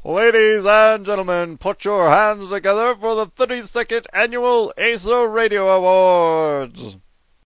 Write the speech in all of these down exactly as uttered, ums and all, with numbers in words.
Ladies and gentlemen, put your hands together for the thirty-second Annual A S O Radio Awards!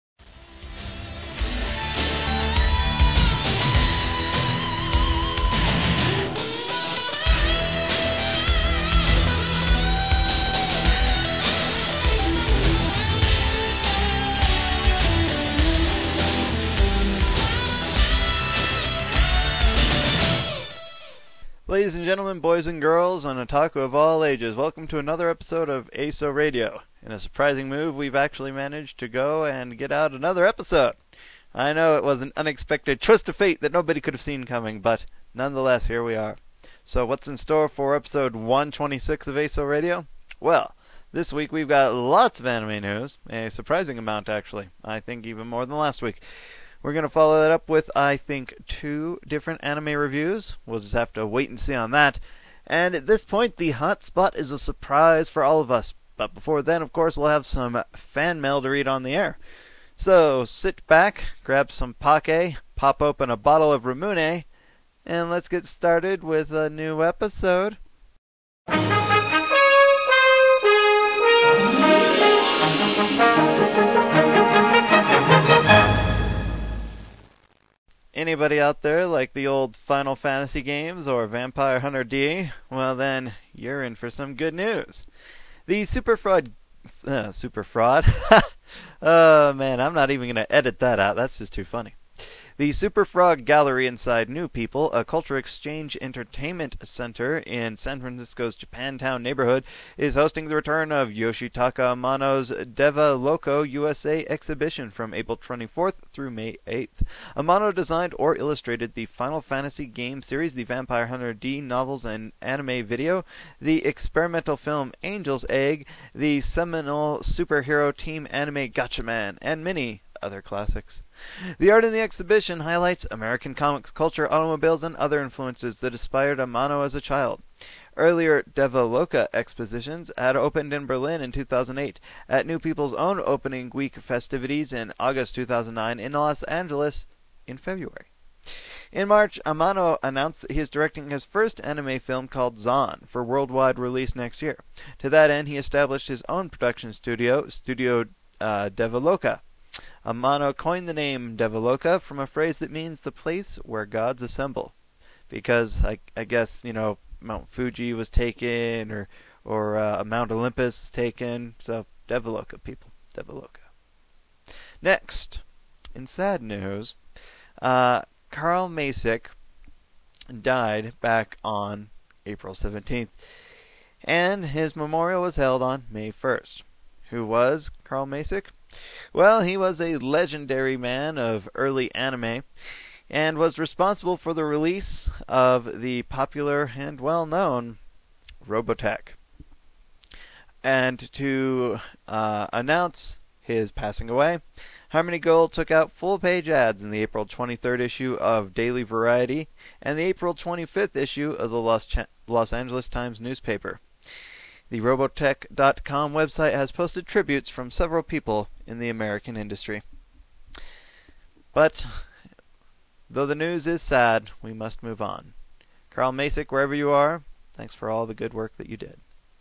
Ladies and gentlemen, boys and girls, and otaku of all ages, welcome to another episode of A S O Radio. In a surprising move, we've actually managed to go and get out another episode. I know it was an unexpected twist of fate that nobody could have seen coming, but nonetheless, here we are. So what's in store for episode one twenty-six of A S O Radio? Well, this week we've got lots of anime news, a surprising amount actually, I think even more than last week. We're going to follow that up with, I think, two different anime reviews. We'll just have to wait and see on that. And at this point, the hot spot is a surprise for all of us. But before then, of course, we'll have some fan mail to read on the air. So sit back, grab some pake, pop open a bottle of Ramune, and let's get started with a new episode. Anybody out there like the old Final Fantasy games or Vampire Hunter D? Well then, you're in for some good news. The Super Fraud... Uh, Super Fraud? Oh man, I'm not even going to edit that out. That's just too funny. The Super Frog Gallery inside New People, a culture exchange entertainment center in San Francisco's Japantown neighborhood, is hosting the return of Yoshitaka Amano's Deva Loco U S A exhibition from April twenty-fourth through May eighth. Amano designed or illustrated the Final Fantasy game series, the Vampire Hunter D novels and anime video, the experimental film Angel's Egg, the seminal superhero team anime Gatchaman, and many other classics. The art in the exhibition highlights American comics culture, automobiles, and other influences that inspired Amano as a child. Earlier Deva Loca expositions had opened in Berlin in two thousand eight, at New People's own opening week festivities in August two thousand nine, in Los Angeles in February. In March, Amano announced that he is directing his first anime film called Zon for worldwide release next year. To that end, he established his own production studio, Studio uh, Deva Loca. Amano coined the name Deva Loca from a phrase that means the place where gods assemble. Because, I, I guess, you know, Mount Fuji was taken, or or uh, Mount Olympus was taken, so Deva Loca, people. Deva Loca. Next, in sad news, uh, Carl Macek died back on April seventeenth, and his memorial was held on May first. Who was Carl Macek? Well, he was a legendary man of early anime, and was responsible for the release of the popular and well-known Robotech. And to uh, announce his passing away, Harmony Gold took out full-page ads in the April twenty-third issue of Daily Variety and the April twenty-fifth issue of the Los, Ch- Los Angeles Times newspaper. The Robotech dot com website has posted tributes from several people in the American industry. But, though the news is sad, we must move on. Carl Macek, wherever you are, thanks for all the good work that you did.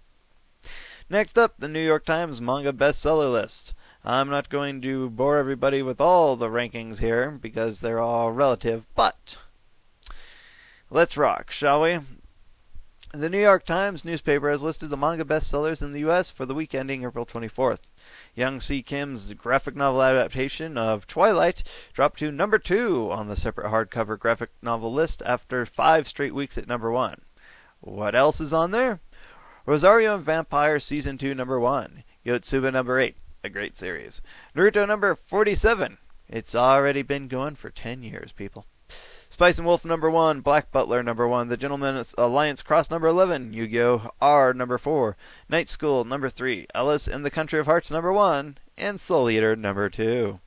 Next up, the New York Times manga bestseller list. I'm not going to bore everybody with all the rankings here, because they're all relative, but let's rock, shall we? The New York Times newspaper has listed the manga bestsellers in the U S for the week ending April twenty-fourth. Young C. Kim's graphic novel adaptation of Twilight dropped to number two on the separate hardcover graphic novel list after five straight weeks at number one. What else is on there? Rosario and Vampire Season two number one. Yotsuba number eight. A great series. Naruto number forty-seven. It's already been going for ten years, people. Spice and Wolf number one, Black Butler number one, The Gentleman's Alliance Cross number eleven, Yu-Gi-Oh! R number four, Night School number three, Alice in the Country of Hearts number one, and Soul Eater number two.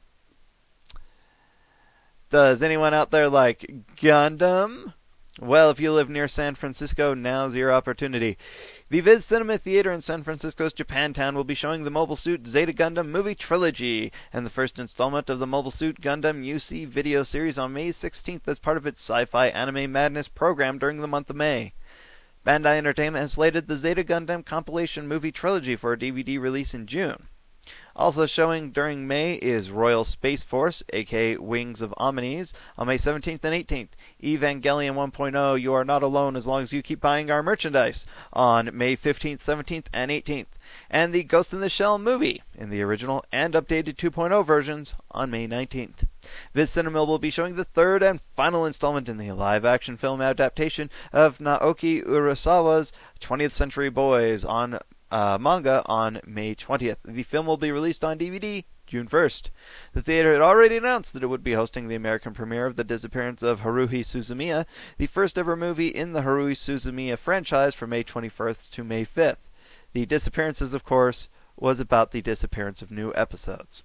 Does anyone out there like Gundam? Well, if you live near San Francisco, now's your opportunity. The Viz Cinema Theater in San Francisco's Japantown will be showing the Mobile Suit Zeta Gundam movie trilogy and the first installment of the Mobile Suit Gundam U C video series on May sixteenth as part of its Sci-Fi Anime Madness program during the month of May. Bandai Entertainment has slated the Zeta Gundam compilation movie trilogy for a D V D release in June. Also showing during May is Royal Space Force, aka Wings of Omnis, on May seventeenth and eighteenth. Evangelion 1.0, You Are Not Alone as Long as You Keep Buying Our Merchandise, on May fifteenth, seventeenth, and eighteenth. And the Ghost in the Shell movie, in the original and updated two point oh versions, on May nineteenth. Viz Cinema will be showing the third and final installment in the live-action film adaptation of Naoki Urasawa's twentieth Century Boys on Uh, manga on May twentieth. The film will be released on D V D June first. The theater had already announced that it would be hosting the American premiere of The Disappearance of Haruhi Suzumiya, the first ever movie in the Haruhi Suzumiya franchise, from May twenty-first to May fifth. The Disappearances, of course, was about the disappearance of new episodes.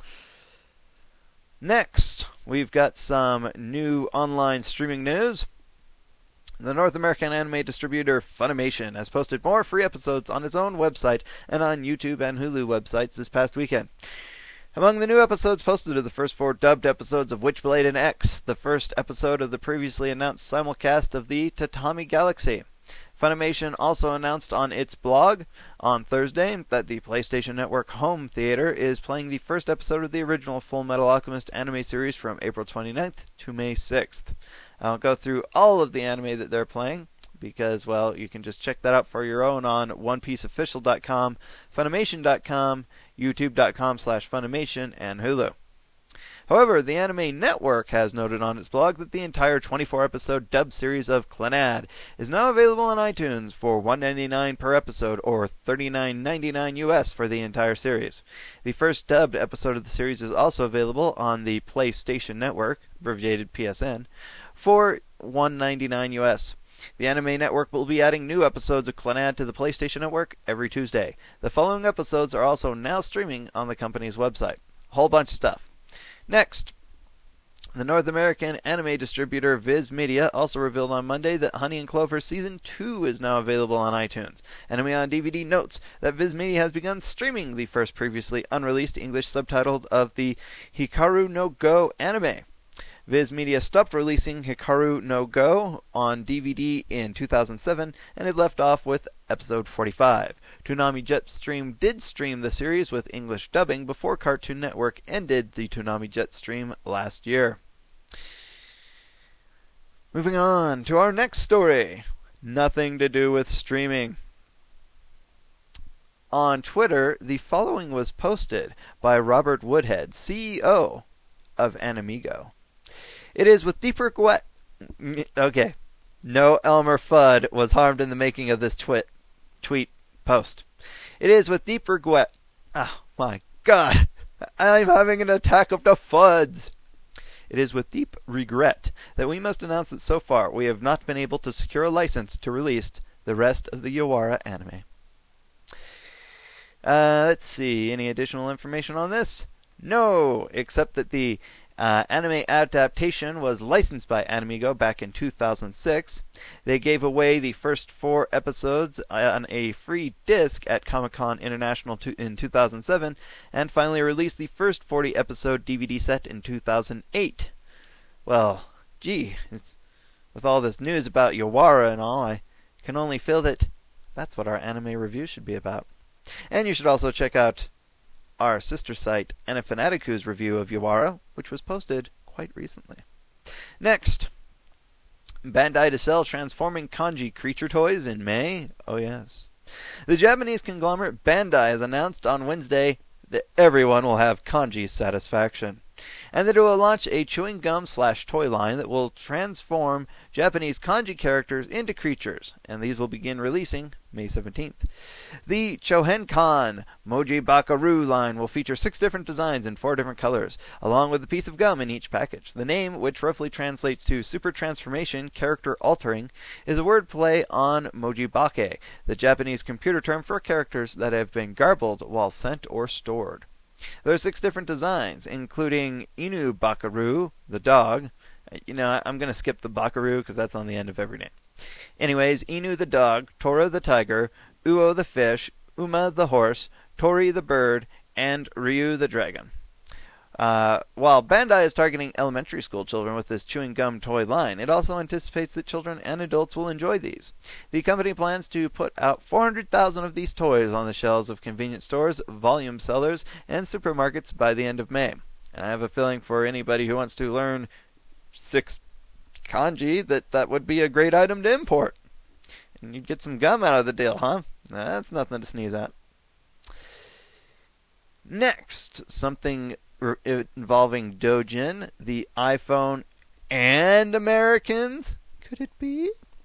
Next, we've got some new online streaming news. The North American anime distributor Funimation has posted more free episodes on its own website and on YouTube and Hulu websites this past weekend. Among the new episodes posted are the first four dubbed episodes of Witchblade and X, the first episode of the previously announced simulcast of the Tatami Galaxy. Funimation also announced on its blog on Thursday that the PlayStation Network Home Theater is playing the first episode of the original Full Metal Alchemist anime series from April twenty-ninth to May sixth. I'll go through all of the anime that they're playing because, well, you can just check that out for your own on one piece official dot com, Funimation dot com, YouTube dot com slash Funimation, and Hulu. However, the Anime Network has noted on its blog that the entire twenty-four episode dubbed series of Clannad is now available on iTunes for one dollar and ninety-nine cents per episode, or thirty-nine ninety-nine U S for the entire series. The first dubbed episode of the series is also available on the PlayStation Network, abbreviated P S N, for one dollar and ninety-nine cents U S. The Anime Network will be adding new episodes of Clannad to the PlayStation Network every Tuesday. The following episodes are also now streaming on the company's website. A whole bunch of stuff. Next, the North American anime distributor Viz Media also revealed on Monday that Honey and Clover Season two is now available on iTunes. Anime on D V D notes that Viz Media has begun streaming the first previously unreleased English subtitled of the Hikaru no Go anime. Viz Media stopped releasing Hikaru no Go on D V D in two thousand seven and had left off with episode forty-five. Toonami Jetstream did stream the series with English dubbing before Cartoon Network ended the Toonami Jetstream last year. Moving on to our next story. Nothing to do with streaming. On Twitter, the following was posted by Robert Woodhead, C E O of Animigo. It is with deep regret. Okay. No Elmer Fudd was harmed in the making of this twit, tweet post. It is with deep regret. Oh my god. I'm having an attack of the Fudds. It is with deep regret that we must announce that so far we have not been able to secure a license to release the rest of the Yawara anime. Uh, let's see. Any additional information on this? No, except that the Uh, anime adaptation was licensed by Animigo back in two thousand six. They gave away the first four episodes on a free disc at Comic-Con International in two thousand seven, and finally released the first forty episode D V D set in two thousand eight. Well, gee, it's, with all this news about Yawara and all, I can only feel that that's what our anime review should be about. And you should also check out our sister site, Anafanatiku's review of Yawara, which was posted quite recently. Next, Bandai to sell transforming kanji creature toys in May. Oh yes. The Japanese conglomerate Bandai has announced on Wednesday that everyone will have kanji satisfaction, and that it will launch a chewing gum slash toy line that will transform Japanese kanji characters into creatures, and these will begin releasing May seventeenth. The Chohenkan Moji Bakaru line will feature six different designs in four different colors, along with a piece of gum in each package. The name, which roughly translates to Super Transformation Character Altering, is a wordplay on Mojibake, the Japanese computer term for characters that have been garbled while sent or stored. There are six different designs, including Inu Bakaru, the dog. You know, I'm going to skip the Bakaru because that's on the end of every name. Anyways, Inu the dog, Tora the tiger, Uo the fish, Uma the horse, Tori the bird, and Ryu the dragon. Uh, while Bandai is targeting elementary school children with this chewing gum toy line, it also anticipates that children and adults will enjoy these. The company plans to put out four hundred thousand of these toys on the shelves of convenience stores, volume sellers, and supermarkets by the end of May. And I have a feeling for anybody who wants to learn six kanji that that would be a great item to import. And you'd get some gum out of the deal, huh? That's nothing to sneeze at. Next, something involving Dojin, the iPhone, and Americans? Could it be?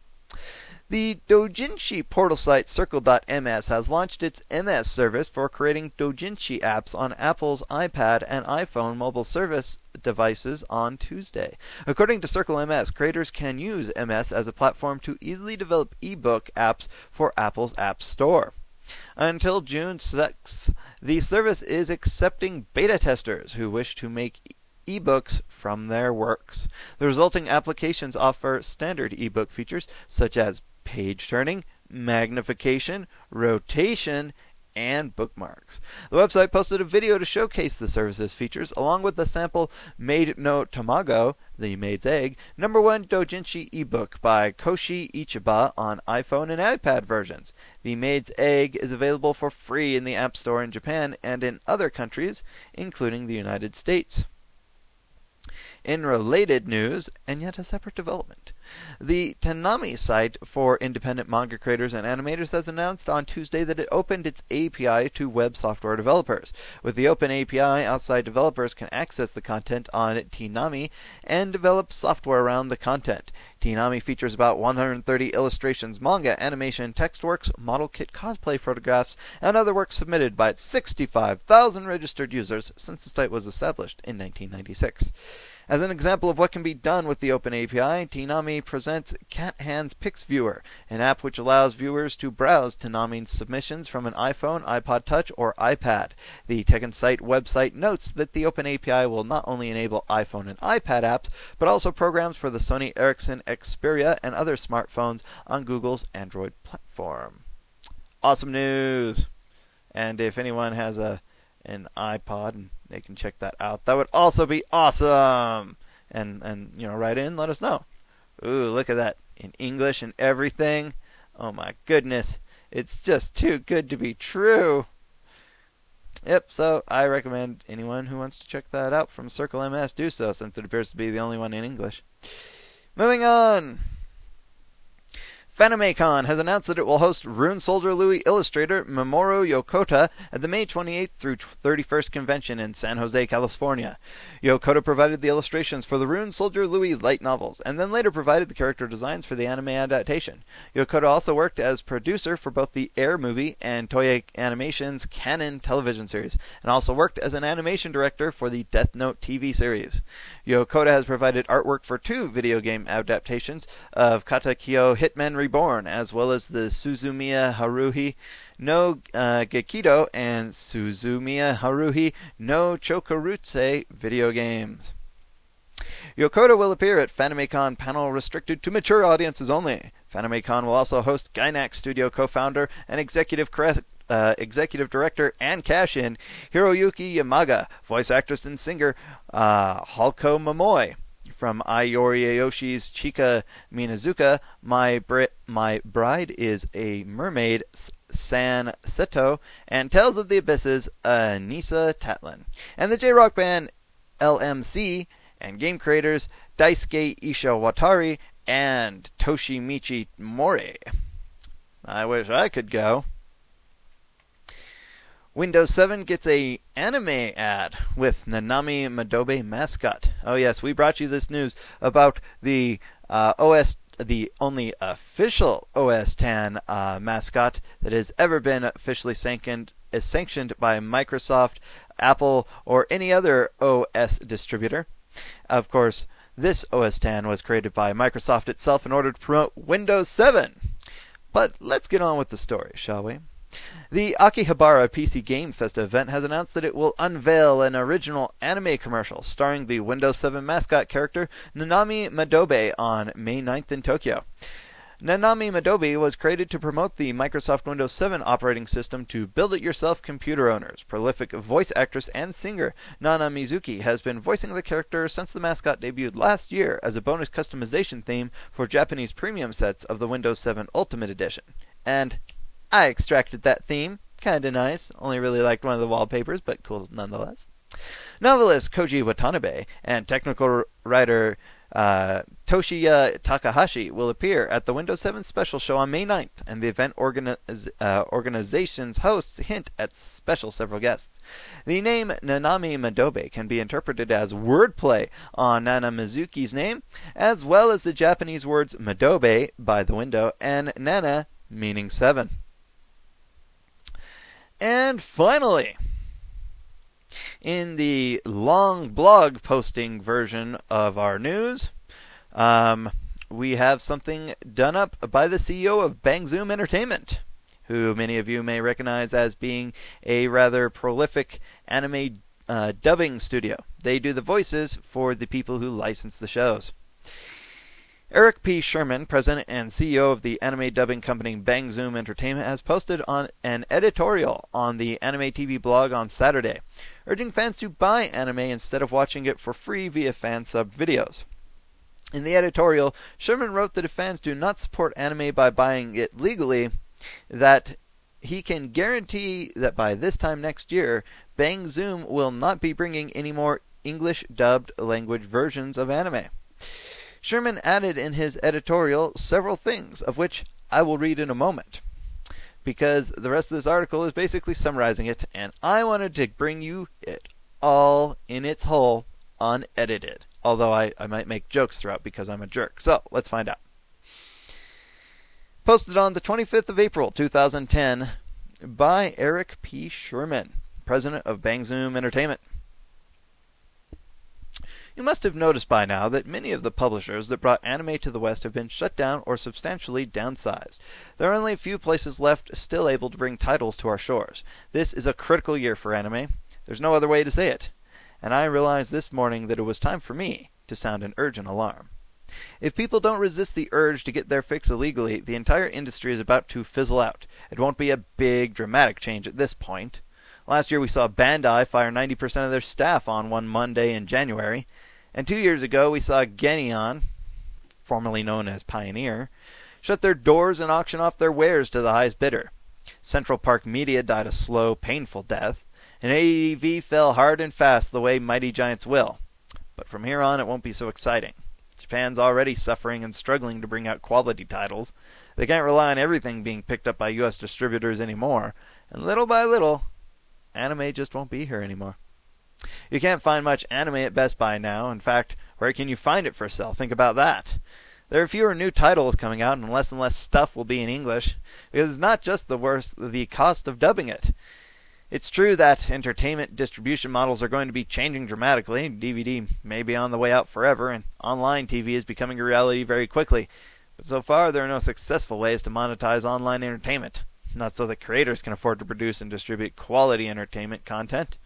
The doujinshi portal site Circle dot M S has launched its M S service for creating doujinshi apps on Apple's iPad and iPhone mobile service devices on Tuesday. According to Circle M S, creators can use M S as a platform to easily develop ebook apps for Apple's App Store. Until June sixth, the service is accepting beta testers who wish to make ebooks from their works. The resulting applications offer standard ebook features such as page turning, magnification, rotation, and bookmarks. The website posted a video to showcase the service's features, along with the sample Maid no Tamago, the Maid's Egg, number one doujinshi ebook by Koshi Ichiba on iPhone and iPad versions. The Maid's Egg is available for free in the App Store in Japan and in other countries, including the United States. In related news, and yet a separate development, the Toonami site for independent manga creators and animators has announced on Tuesday that it opened its A P I to web software developers. With the open A P I, outside developers can access the content on Toonami and develop software around the content. Toonami features about one hundred thirty illustrations, manga, animation, text works, model kit cosplay photographs, and other works submitted by its sixty-five thousand registered users since the site was established in nineteen ninety-six. As an example of what can be done with the Open A P I, Toonami presents Cat Hands Pix Viewer, an app which allows viewers to browse Toonami submissions from an iPhone, iPod Touch, or iPad. The Tekken Site website notes that the Open A P I will not only enable iPhone and iPad apps, but also programs for the Sony Ericsson Xperia and other smartphones on Google's Android platform. Awesome news! And if anyone has a an iPod and they can check that out, that would also be awesome. And and you know, write in, let us know. Ooh, look at that, in English and everything. Oh my goodness, it's just too good to be true. Yep, so I recommend anyone who wants to check that out from Circle M S do so, since it appears to be the only one in English. Moving on. FanimeCon has announced that it will host Rune Soldier Louis illustrator Mamoru Yokota at the May twenty-eighth through thirty-first convention in San Jose, California. Yokota provided the illustrations for the Rune Soldier Louis light novels, and then later provided the character designs for the anime adaptation. Yokota also worked as producer for both the Air movie and Toei Animation's Canon television series, and also worked as an animation director for the Death Note T V series. Yokota has provided artwork for two video game adaptations of Katekyo Hitman Reborn, as well as the Suzumiya Haruhi no uh, Gekido and Suzumiya Haruhi no Chokurutse video games. Yokota will appear at FanimeCon panel restricted to mature audiences only. FanimeCon will also host Gainax Studio co-founder and executive cre- uh, executive director and cash-in Hiroyuki Yamaga, voice actress and singer uh, Halko Momoi. From Ai Yoriyoshi's Chika Minazuka, My Bri- My Bride is a Mermaid, San Seto, and Tales of the Abysses, Anissa Tatlin. And the J-Rock band L M C and game creators Daisuke Ishawatari and Toshimichi Mori. I wish I could go. Windows seven gets a anime ad with Nanami Madobe mascot. Oh yes, we brought you this news about the uh, O S, the only official O S X uh, mascot that has ever been officially sanctioned, is sanctioned by Microsoft, Apple, or any other O S distributor. Of course, this O S X was created by Microsoft itself in order to promote Windows seven. But let's get on with the story, shall we? The Akihabara P C Game Fest event has announced that it will unveil an original anime commercial starring the Windows seven mascot character Nanami Madobe on May ninth in Tokyo. Nanami Madobe was created to promote the Microsoft Windows seven operating system to build-it-yourself computer owners. Prolific voice actress and singer Nana Mizuki has been voicing the character since the mascot debuted last year as a bonus customization theme for Japanese premium sets of the Windows seven Ultimate Edition. And I extracted that theme. Kinda nice. Only really liked one of the wallpapers, but cool nonetheless. Novelist Koji Watanabe and technical writer uh, Toshiya Takahashi will appear at the Windows seven Special Show on May ninth, and the event organiz- uh, organization's hosts hint at special several guests. The name Nanami Madobe can be interpreted as wordplay on Nana Mizuki's name, as well as the Japanese words Madobe, by the window, and Nana, meaning seven. And finally, in the long blog posting version of our news, um, we have something done up by the C E O of Bang Zoom Entertainment, who many of you may recognize as being a rather prolific anime uh, dubbing studio. They do the voices for the people who license the shows. Eric P. Sherman, president and C E O of the anime dubbing company Bang Zoom Entertainment, has posted on an editorial on the Anime T V blog on Saturday, urging fans to buy anime instead of watching it for free via fan sub videos. In the editorial, Sherman wrote that if fans do not support anime by buying it legally, that he can guarantee that by this time next year, Bang Zoom will not be bringing any more English dubbed language versions of anime. Sherman added in his editorial several things, of which I will read in a moment, because the rest of this article is basically summarizing it, and I wanted to bring you it all in its whole, unedited. Although I, I might make jokes throughout because I'm a jerk. So, let's find out. Posted on the twenty-fifth of April, two thousand ten, by Eric P. Sherman, president of Bang Zoom Entertainment. You must have noticed by now that many of the publishers that brought anime to the West have been shut down or substantially downsized. There are only a few places left still able to bring titles to our shores. This is a critical year for anime. There's no other way to say it. And I realized this morning that it was time for me to sound an urgent alarm. If people don't resist the urge to get their fix illegally, the entire industry is about to fizzle out. It won't be a big, dramatic change at this point. Last year we saw Bandai fire ninety percent of their staff on one Monday in January. And two years ago, we saw Geneon, formerly known as Pioneer, shut their doors and auction off their wares to the highest bidder. Central Park Media died a slow, painful death, and A E V fell hard and fast the way mighty giants will. But from here on, it won't be so exciting. Japan's already suffering and struggling to bring out quality titles. They can't rely on everything being picked up by U S distributors anymore, and little by little, anime just won't be here anymore. You can't find much anime at Best Buy now. In fact, where can you find it for sale? Think about that. There are fewer new titles coming out, and less and less stuff will be in English, because it's not just the worst, the cost of dubbing it. It's true that entertainment distribution models are going to be changing dramatically. D V D may be on the way out forever, and online T V is becoming a reality very quickly. But so far, there are no successful ways to monetize online entertainment. Not so that creators can afford to produce and distribute quality entertainment content.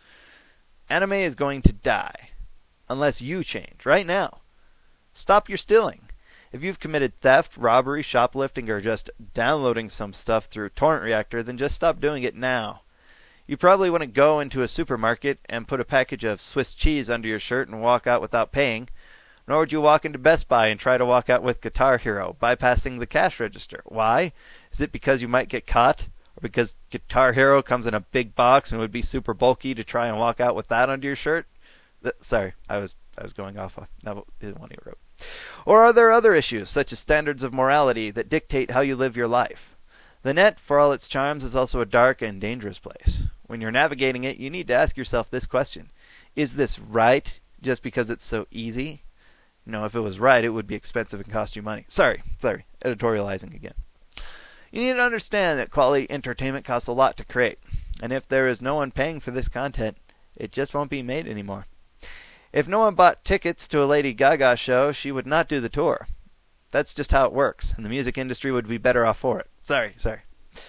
Anime is going to die. Unless you change, right now. Stop your stealing. If you've committed theft, robbery, shoplifting, or just downloading some stuff through Torrent Reactor, then just stop doing it now. You probably wouldn't go into a supermarket and put a package of Swiss cheese under your shirt and walk out without paying. Nor would you walk into Best Buy and try to walk out with Guitar Hero, bypassing the cash register. Why? Is it because you might get caught? Or because Guitar Hero comes in a big box and would be super bulky to try and walk out with that under your shirt? Th- sorry, I was I was going off of that one he wrote. Or are there other issues, such as standards of morality, that dictate how you live your life? The net, for all its charms, is also a dark and dangerous place. When you're navigating it, you need to ask yourself this question. Is this right just because it's so easy? No, if it was right, it would be expensive and cost you money. Sorry, sorry, editorializing again. You need to understand that quality entertainment costs a lot to create, and if there is no one paying for this content, it just won't be made anymore. If no one bought tickets to a Lady Gaga show, she would not do the tour. That's just how it works, and the music industry would be better off for it. Sorry, sorry.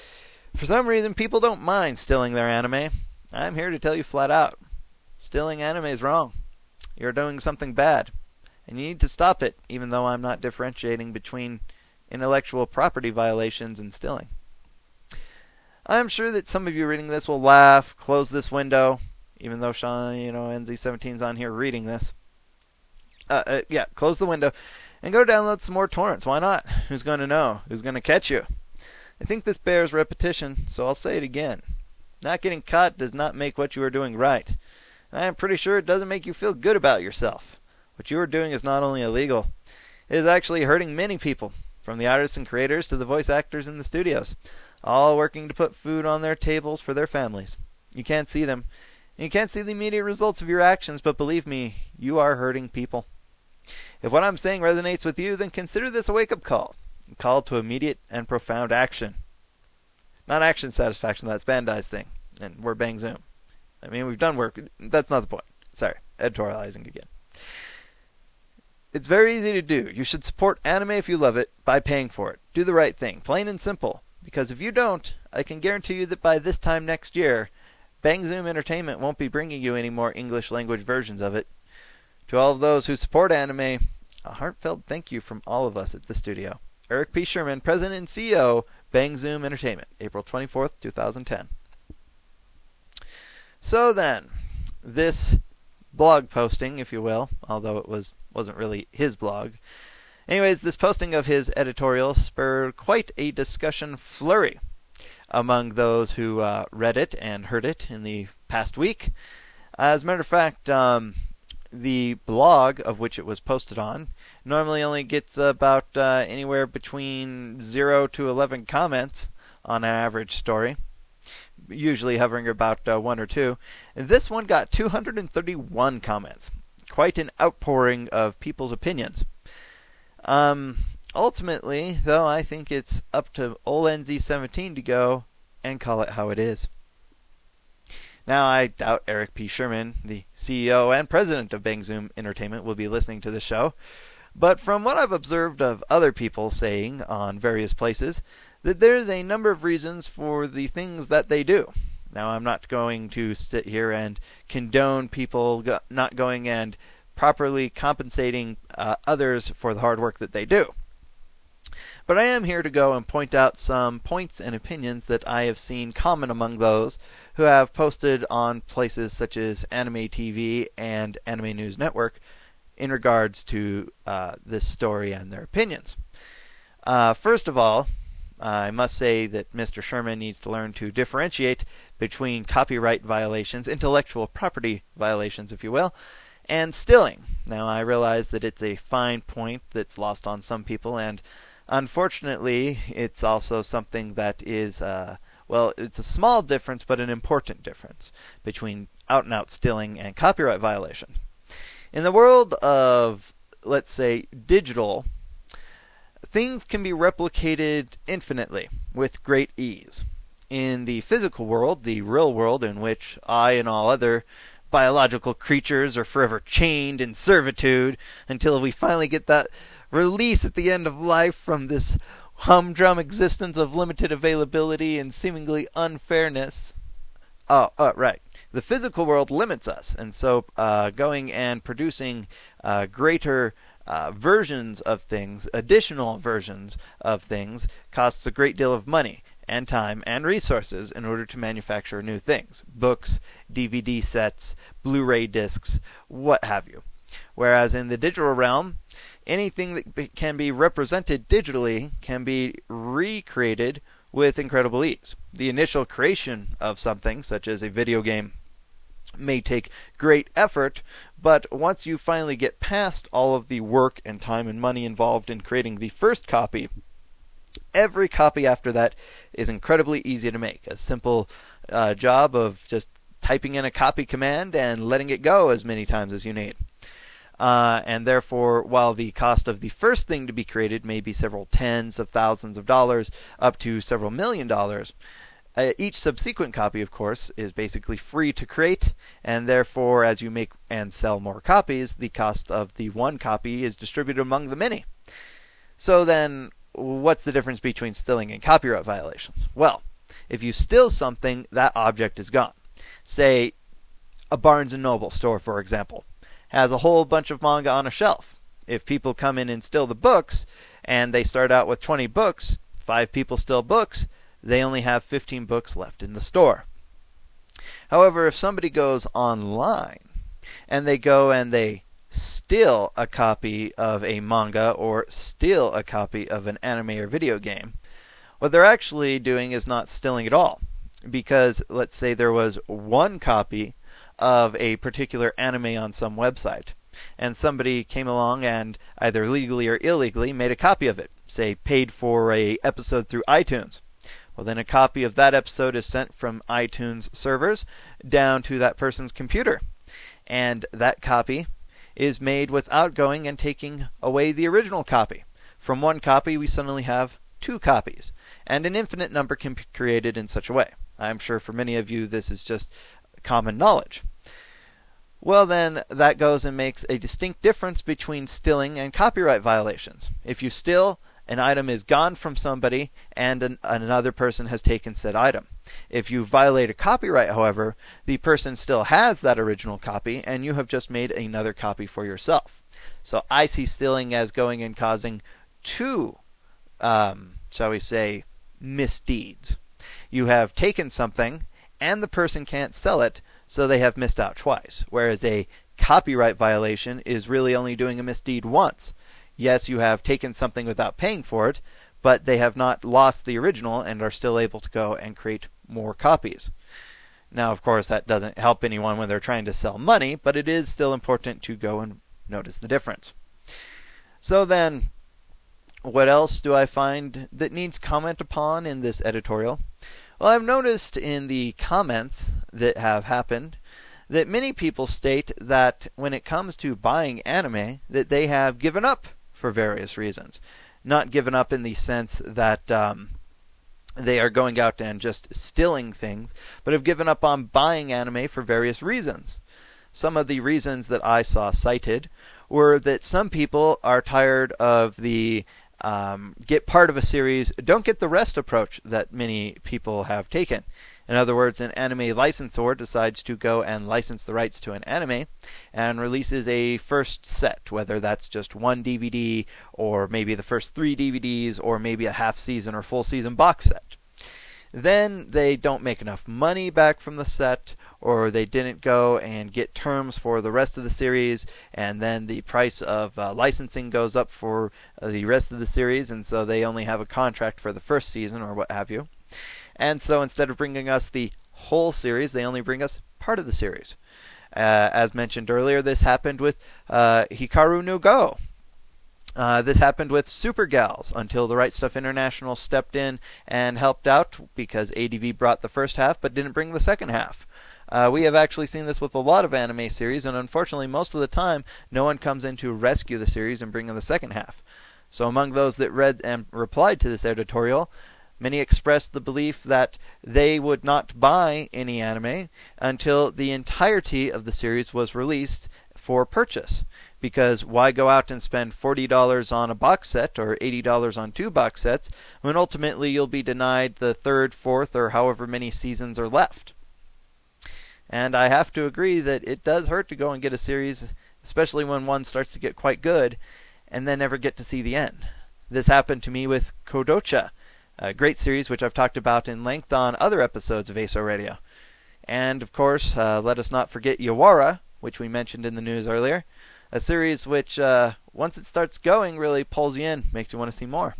For some reason, people don't mind stealing their anime. I'm here to tell you flat out. Stealing anime is wrong. You're doing something bad, and you need to stop it, even though I'm not differentiating between intellectual property violations and stealing. I'm sure that some of you reading this will laugh, close this window, even though Sean, you know, N Z seventeen is on here reading this. Uh, uh, yeah, close the window and go download some more torrents. Why not? Who's going to know? Who's going to catch you? I think this bears repetition, so I'll say it again. Not getting caught does not make what you are doing right. And I am pretty sure it doesn't make you feel good about yourself. What you are doing is not only illegal, it is actually hurting many people, from the artists and creators to the voice actors in the studios, all working to put food on their tables for their families. You can't see them, and you can't see the immediate results of your actions, but believe me, you are hurting people. If what I'm saying resonates with you, then consider this a wake-up call. A call to immediate and profound action. Not action satisfaction, that's Bandai's thing. And we're Bang Zoom. I mean, we've done work. That's not the point. Sorry, editorializing again. It's very easy to do. You should support anime if you love it by paying for it. Do the right thing, plain and simple. Because if you don't, I can guarantee you that by this time next year, Bang Zoom Entertainment won't be bringing you any more English language versions of it. To all of those who support anime, a heartfelt thank you from all of us at the studio. Eric P. Sherman, President and C E O, Bang Zoom Entertainment, April twenty-fourth, twenty ten. So then, this blog posting, if you will, although it was, wasn't really his blog. Anyways, this posting of his editorial spurred quite a discussion flurry among those who uh, read it and heard it in the past week. As a matter of fact, um, the blog of which it was posted on normally only gets about uh, anywhere between zero to eleven comments on an average story, usually hovering about uh, one or two. And this one got two hundred thirty-one comments. Quite an outpouring of people's opinions. Um, ultimately, though, I think it's up to old N Z seventeen to go and call it how it is. Now, I doubt Eric P. Sherman, the C E O and president of Bang Zoom Entertainment, will be listening to this show. But from what I've observed of other people saying on various places, that there's a number of reasons for the things that they do. Now, I'm not going to sit here and condone people go- not going and properly compensating uh, others for the hard work that they do. But I am here to go and point out some points and opinions that I have seen common among those who have posted on places such as Anime T V and Anime News Network in regards to uh, this story and their opinions. Uh, first of all, I must say that Mister Sherman needs to learn to differentiate between copyright violations, intellectual property violations, if you will, and stealing. Now, I realize that it's a fine point that's lost on some people, and unfortunately, it's also something that is, uh, well, it's a small difference, but an important difference between out-and-out stealing and copyright violation. In the world of, let's say, digital, things can be replicated infinitely with great ease. In the physical world, the real world in which I and all other biological creatures are forever chained in servitude until we finally get that release at the end of life from this humdrum existence of limited availability and seemingly unfairness. Oh, oh right. The physical world limits us, and so uh, going and producing uh, greater uh, versions of things, additional versions of things, costs a great deal of money and time and resources in order to manufacture new things. Books, D V D sets, Blu-ray discs, what have you. Whereas in the digital realm, anything that can be represented digitally can be recreated with incredible ease. The initial creation of something, such as a video game, may take great effort, but once you finally get past all of the work and time and money involved in creating the first copy, every copy after that is incredibly easy to make. A simple uh, job of just typing in a copy command and letting it go as many times as you need. Uh, and therefore, while the cost of the first thing to be created may be several tens of thousands of dollars up to several million dollars, uh, each subsequent copy, of course, is basically free to create, and therefore, as you make and sell more copies, the cost of the one copy is distributed among the many. So then, what's the difference between stealing and copyright violations? Well, if you steal something, that object is gone. Say, a Barnes and Noble store, for example, has a whole bunch of manga on a shelf. If people come in and steal the books, and they start out with twenty books, five people steal books, they only have fifteen books left in the store. However, if somebody goes online and they go and they steal a copy of a manga or steal a copy of an anime or video game, what they're actually doing is not stealing at all. Because let's say there was one copy of a particular anime on some website, and somebody came along and either legally or illegally made a copy of it, say paid for a episode through iTunes. Well, then a copy of that episode is sent from iTunes servers down to that person's computer, and that copy is made without going and taking away the original copy. From one copy, we suddenly have two copies, and an infinite number can be created in such a way. I'm sure for many of you this is just common knowledge. Well, then that goes and makes a distinct difference between stealing and copyright violations. If you steal, an item is gone from somebody and an, another person has taken said item. If you violate a copyright, however, the person still has that original copy and you have just made another copy for yourself. So I see stealing as going and causing two, um, shall we say, misdeeds. You have taken something and the person can't sell it, so they have missed out twice. Whereas a copyright violation is really only doing a misdeed once. Yes, you have taken something without paying for it, but they have not lost the original and are still able to go and create more copies. Now, of course, that doesn't help anyone when they're trying to sell money, but it is still important to go and notice the difference. So then, what else do I find that needs comment upon in this editorial? Well, I've noticed in the comments that have happened that many people state that when it comes to buying anime, that they have given up for various reasons. Not given up in the sense that um, they are going out and just stealing things, but have given up on buying anime for various reasons. Some of the reasons that I saw cited were that some people are tired of the Um, get part of a series, don't get the rest approach that many people have taken. In other words, an anime licensor decides to go and license the rights to an anime and releases a first set, whether that's just one D V D or maybe the first three D V Ds or maybe a half season or full season box set. Then they don't make enough money back from the set, or they didn't go and get terms for the rest of the series, and then the price of uh, licensing goes up for uh, the rest of the series, and so they only have a contract for the first season or what have you. And so instead of bringing us the whole series, they only bring us part of the series. Uh, as mentioned earlier, this happened with uh, Hikaru no Go. Uh, this happened with Super Gals until the Right Stuff International stepped in and helped out because A D V brought the first half but didn't bring the second half. Uh, we have actually seen this with a lot of anime series, and unfortunately most of the time no one comes in to rescue the series and bring in the second half. So among those that read and replied to this editorial, many expressed the belief that they would not buy any anime until the entirety of the series was released for purchase. Because why go out and spend forty dollars on a box set or eighty dollars on two box sets when ultimately you'll be denied the third, fourth, or however many seasons are left? And I have to agree that it does hurt to go and get a series, especially when one starts to get quite good, and then never get to see the end. This happened to me with Kodocha, a great series which I've talked about in length on other episodes of A S O Radio. And, of course, uh, let us not forget Yawara, which we mentioned in the news earlier. A series which, uh, once it starts going, really pulls you in, makes you want to see more.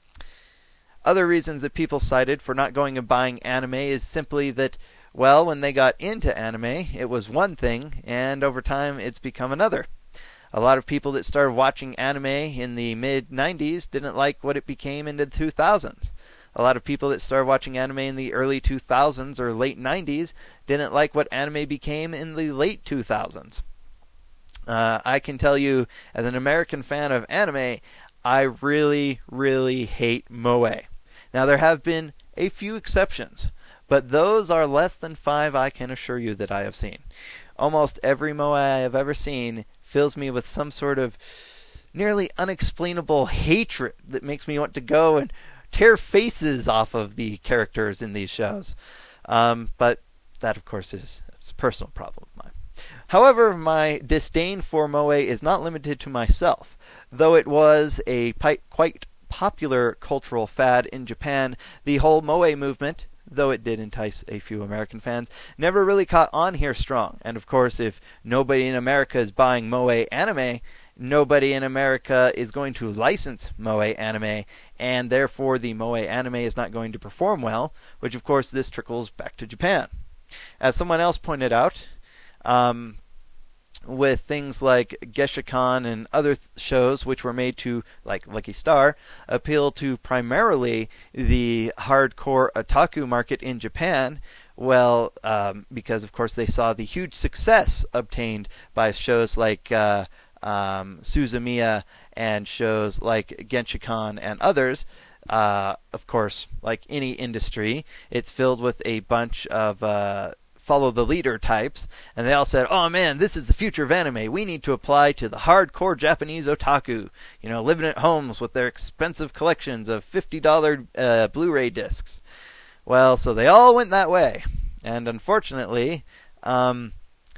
Other reasons that people cited for not going and buying anime is simply that, well, when they got into anime, it was one thing, and over time it's become another. A lot of people that started watching anime in the mid nineties didn't like what it became in the two thousands. A lot of people that started watching anime in the early two thousands or late nineties didn't like what anime became in the late two thousands. Uh, I can tell you, as an American fan of anime, I really, really hate moe. Now, there have been a few exceptions, but those are less than five I can assure you that I have seen. Almost every moe I have ever seen fills me with some sort of nearly unexplainable hatred that makes me want to go and tear faces off of the characters in these shows. Um, but that, of course, is it's a personal problem of mine. However, my disdain for moe is not limited to myself, though it was a quite popular cultural fad in Japan, the whole moe movement, though it did entice a few American fans, never really caught on here strong. And of course, if nobody in America is buying moe anime, nobody in America is going to license moe anime, and therefore the moe anime is not going to perform well, which of course this trickles back to Japan. As someone else pointed out, um, with things like Geshikan and other th- shows which were made to, like Lucky Star, appeal to primarily the hardcore otaku market in Japan, well, um, because of course they saw the huge success obtained by shows like uh, um, Suzumiya and shows like Genshikan and others. Uh, of course, like any industry, it's filled with a bunch of uh, follow the leader types, and they all said, oh man, this is the future of anime. We need to apply to the hardcore Japanese otaku, you know, living at homes with their expensive collections of fifty dollars uh, Blu-ray discs. Well, so they all went that way, and unfortunately, um,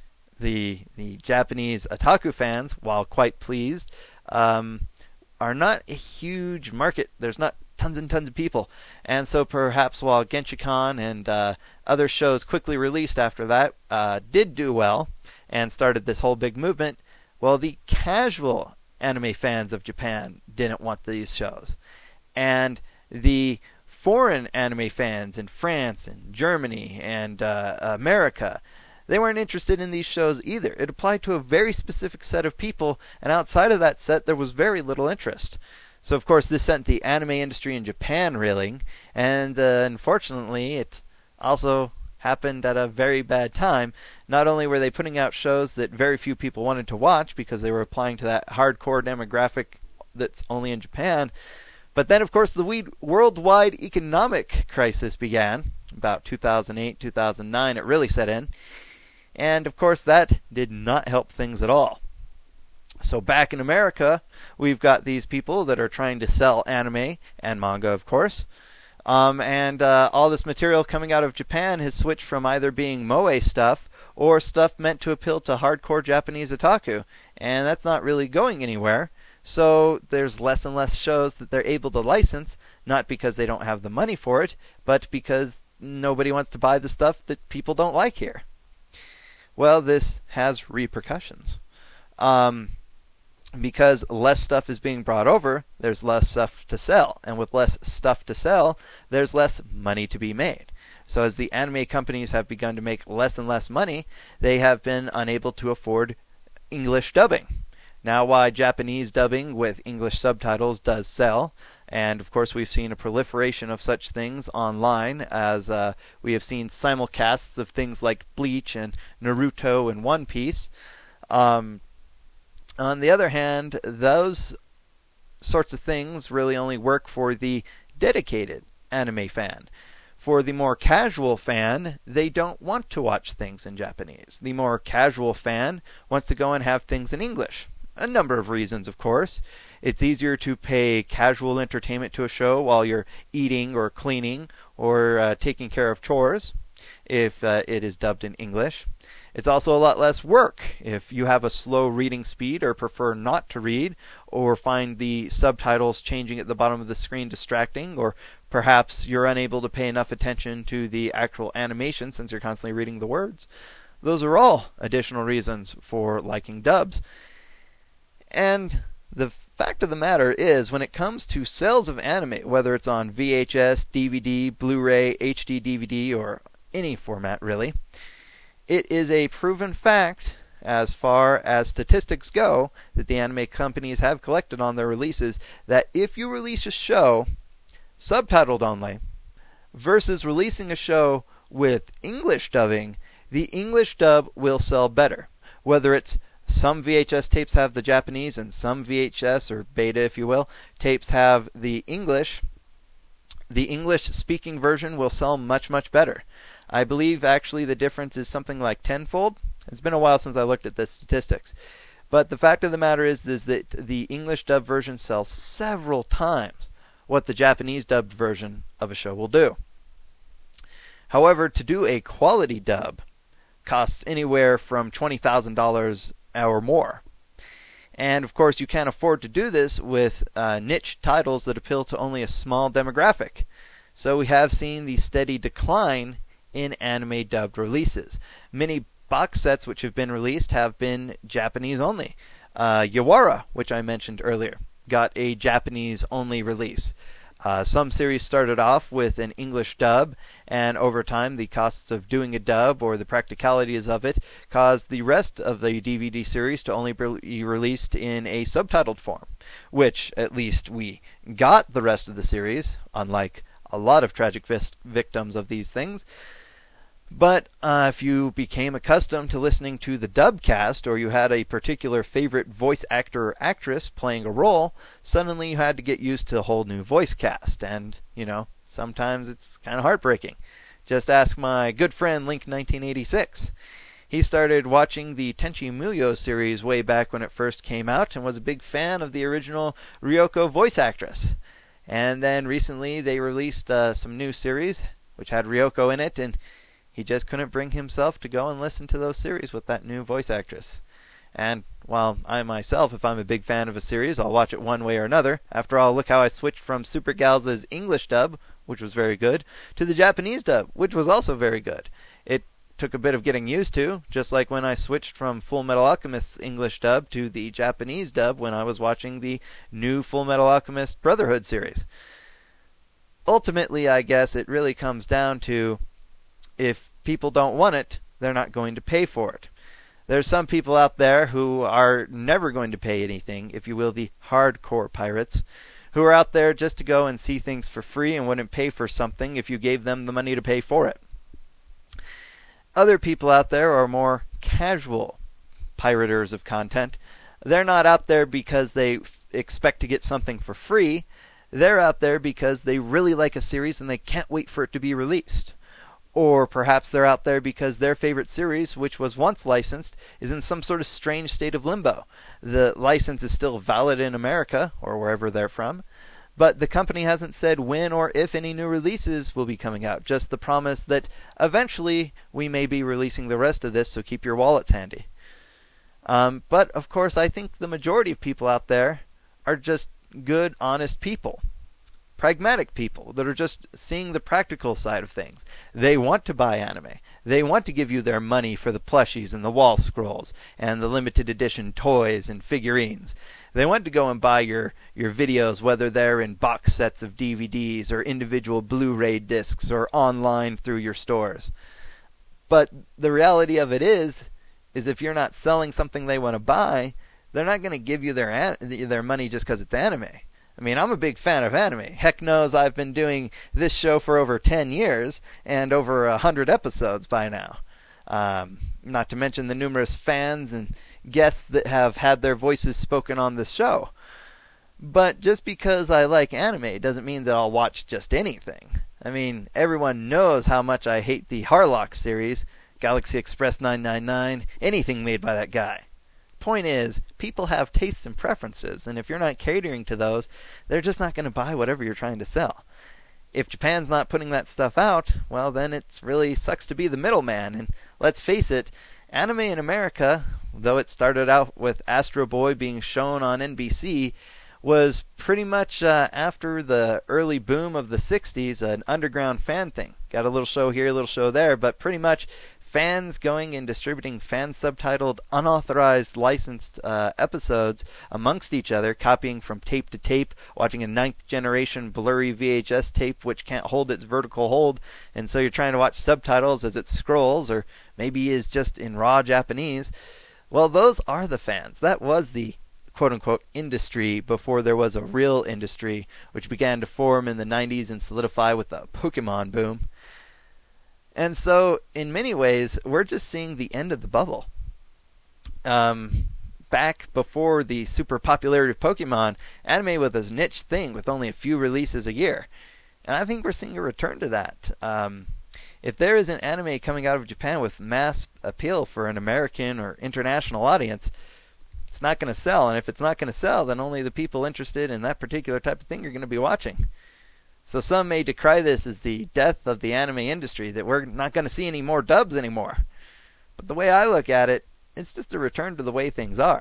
the the Japanese otaku fans, while quite pleased, um, are not a huge market. There's not tons and tons of people. And so perhaps while Genshikan and uh, other shows quickly released after that uh, did do well and started this whole big movement, well, the casual anime fans of Japan didn't want these shows. And the foreign anime fans in France and Germany and uh, America, they weren't interested in these shows either. It applied to a very specific set of people, and outside of that set, there was very little interest. So, of course, this sent the anime industry in Japan reeling, and uh, unfortunately, it also happened at a very bad time. Not only were they putting out shows that very few people wanted to watch because they were applying to that hardcore demographic that's only in Japan, but then, of course, the worldwide economic crisis began. About two thousand eight, two thousand nine, it really set in. And, of course, that did not help things at all. So back in America, we've got these people that are trying to sell anime and manga, of course. Um, and uh, all this material coming out of Japan has switched from either being moe stuff or stuff meant to appeal to hardcore Japanese otaku. And that's not really going anywhere. So there's less and less shows that they're able to license, not because they don't have the money for it, but because nobody wants to buy the stuff that people don't like here. Well, this has repercussions. Um, because less stuff is being brought over, there's less stuff to sell. And with less stuff to sell, there's less money to be made. So as the anime companies have begun to make less and less money, they have been unable to afford English dubbing. Now, while Japanese dubbing with English subtitles does sell, and of course we've seen a proliferation of such things online, as uh, we have seen simulcasts of things like Bleach and Naruto and One Piece. Um, on the other hand, those sorts of things really only work for the dedicated anime fan. For the more casual fan, they don't want to watch things in Japanese. The more casual fan wants to go and have things in English. A number of reasons, of course. It's easier to pay casual entertainment to a show while you're eating or cleaning or uh, taking care of chores if uh, it is dubbed in English. It's also a lot less work if you have a slow reading speed or prefer not to read or find the subtitles changing at the bottom of the screen distracting, or perhaps you're unable to pay enough attention to the actual animation since you're constantly reading the words. Those are all additional reasons for liking dubs. And the fact of the matter is, when it comes to sales of anime, whether it's on V H S, D V D, Blu-ray, H D D V D, or any format really, it is a proven fact, as far as statistics go, that the anime companies have collected on their releases, that if you release a show subtitled only versus releasing a show with English dubbing, the English dub will sell better. Whether it's some V H S tapes have the Japanese and some V H S, or beta if you will, tapes have the English, the English speaking version will sell much, much better. I believe actually the difference is something like tenfold. It's been a while since I looked at the statistics. But the fact of the matter is, is that the English dubbed version sells several times what the Japanese dubbed version of a show will do. However, to do a quality dub costs anywhere from twenty thousand dollars or more. And of course, you can't afford to do this with uh, niche titles that appeal to only a small demographic. So we have seen the steady decline in anime dubbed releases. Many box sets which have been released have been Japanese only. Uh, Yawara, which I mentioned earlier, got a Japanese only release. Uh, some series started off with an English dub, and over time the costs of doing a dub or the practicalities of it caused the rest of the D V D series to only be released in a subtitled form, which at least we got the rest of the series, unlike a lot of tragic victims of these things. But uh, if you became accustomed to listening to the dub cast, or you had a particular favorite voice actor or actress playing a role, suddenly you had to get used to a whole new voice cast. And, you know, sometimes it's kind of heartbreaking. Just ask my good friend Link nineteen eighty-six. He started watching the Tenchi Muyo series way back when it first came out and was a big fan of the original Ryoko voice actress. And then recently they released uh, some new series which had Ryoko in it, and he just couldn't bring himself to go and listen to those series with that new voice actress. And while I myself, if I'm a big fan of a series, I'll watch it one way or another. After all, look how I switched from Super Gals' English dub, which was very good, to the Japanese dub, which was also very good. It took a bit of getting used to, just like when I switched from Full Metal Alchemist's English dub to the Japanese dub when I was watching the new Full Metal Alchemist Brotherhood series. Ultimately, I guess it really comes down to, if people don't want it, they're not going to pay for it. There's some people out there who are never going to pay anything, if you will, the hardcore pirates, who are out there just to go and see things for free and wouldn't pay for something if you gave them the money to pay for it. Other people out there are more casual pirators of content. They're not out there because they f- expect to get something for free. They're out there because they really like a series and they can't wait for it to be released. Or perhaps they're out there because their favorite series, which was once licensed, is in some sort of strange state of limbo. The license is still valid in America, or wherever they're from, but the company hasn't said when or if any new releases will be coming out, just the promise that eventually we may be releasing the rest of this, so keep your wallets handy. Um, but, of course, I think the majority of people out there are just good, honest people. Pragmatic people that are just seeing the practical side of things. They want to buy anime. They want to give you their money for the plushies and the wall scrolls and the limited edition toys and figurines. They want to go and buy your, your videos, whether they're in box sets of D V Ds or individual Blu-ray discs or online through your stores. But the reality of it is, is if you're not selling something they want to buy, they're not going to give you their an- their money just because it's anime. I mean, I'm a big fan of anime. Heck knows I've been doing this show for over ten years and over one hundred episodes by now. Um, not to mention the numerous fans and guests that have had their voices spoken on this show. But just because I like anime doesn't mean that I'll watch just anything. I mean, everyone knows how much I hate the Harlock series, Galaxy Express nine nine nine, anything made by that guy. Point is, people have tastes and preferences, and if you're not catering to those, they're just not going to buy whatever you're trying to sell. If Japan's not putting that stuff out, well, then it really sucks to be the middleman. And let's face it, anime in America, though it started out with Astro Boy being shown on N B C, was pretty much uh, after the early boom of the sixties, an underground fan thing. Got a little show here, a little show there, but pretty much fans going and distributing fan-subtitled, unauthorized, licensed uh, episodes amongst each other, copying from tape to tape, watching a ninth-generation blurry V H S tape which can't hold its vertical hold, and so you're trying to watch subtitles as it scrolls, or maybe is just in raw Japanese. Well, those are the fans. That was the quote-unquote industry before there was a real industry, which began to form in the nineties and solidify with the Pokemon boom. And so, in many ways, we're just seeing the end of the bubble. Um, back before the super popularity of Pokemon, anime was a niche thing with only a few releases a year. And I think we're seeing a return to that. Um, if there is an anime coming out of Japan with mass appeal for an American or international audience, it's not going to sell. And if it's not going to sell, then only the people interested in that particular type of thing are going to be watching. So some may decry this as the death of the anime industry, that we're not going to see any more dubs anymore. But the way I look at it, it's just a return to the way things are.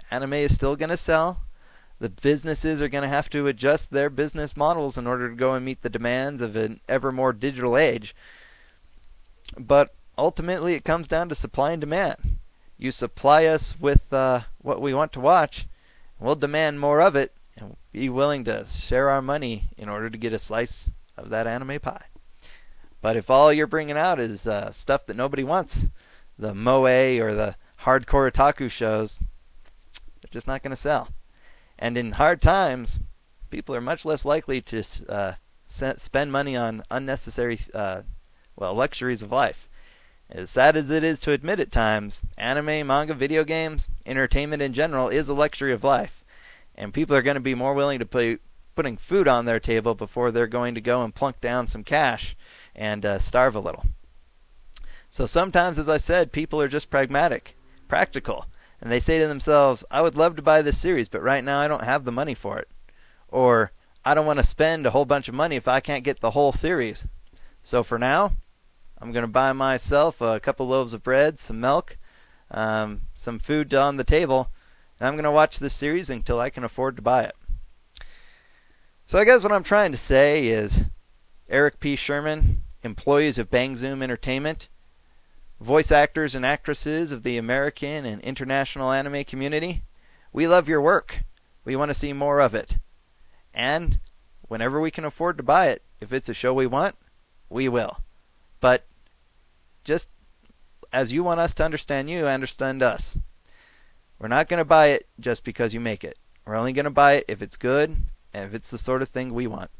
Anime is still going to sell. The businesses are going to have to adjust their business models in order to go and meet the demands of an ever more digital age. But ultimately, it comes down to supply and demand. You supply us with uh, what we want to watch, we'll demand more of it, and be willing to share our money in order to get a slice of that anime pie. But if all you're bringing out is uh, stuff that nobody wants, the moe or the hardcore otaku shows, they're just not going to sell. And in hard times, people are much less likely to uh, spend money on unnecessary, uh, well, luxuries of life. As sad as it is to admit at times, anime, manga, video games, entertainment in general is a luxury of life. And people are going to be more willing to put putting food on their table before they're going to go and plunk down some cash and uh, starve a little. So sometimes, as I said, people are just pragmatic, practical. And they say to themselves, I would love to buy this series, but right now I don't have the money for it. Or, I don't want to spend a whole bunch of money if I can't get the whole series. So for now, I'm going to buy myself a couple loaves of bread, some milk, um, some food on the table, and I'm going to watch this series until I can afford to buy it. So I guess what I'm trying to say is, Eric P. Sherman, employees of Bang Zoom Entertainment, voice actors and actresses of the American and international anime community, we love your work. We want to see more of it. And whenever we can afford to buy it, if it's a show we want, we will. But just as you want us to understand you, understand us. We're not going to buy it just because you make it. We're only going to buy it if it's good and if it's the sort of thing we want.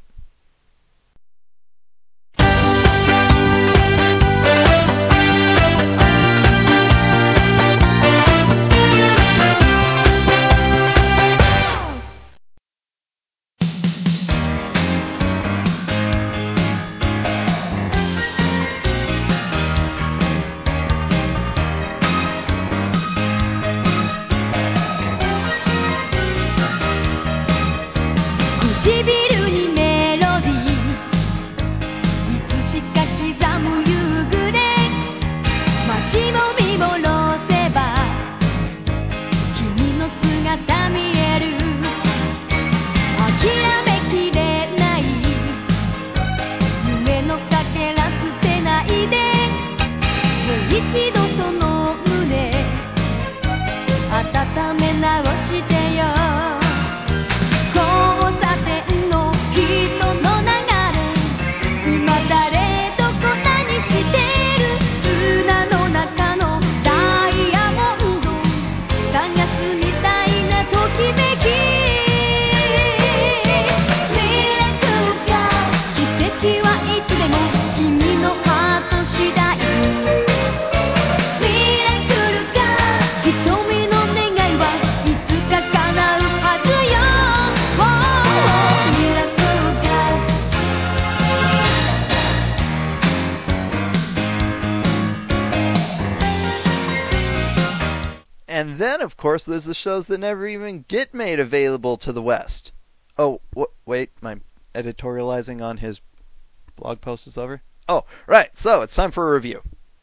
And then, of course, there's the shows that never even get made available to the West. Oh, wh- wait, my editorializing on his blog post is over? Oh, right, so it's time for a review,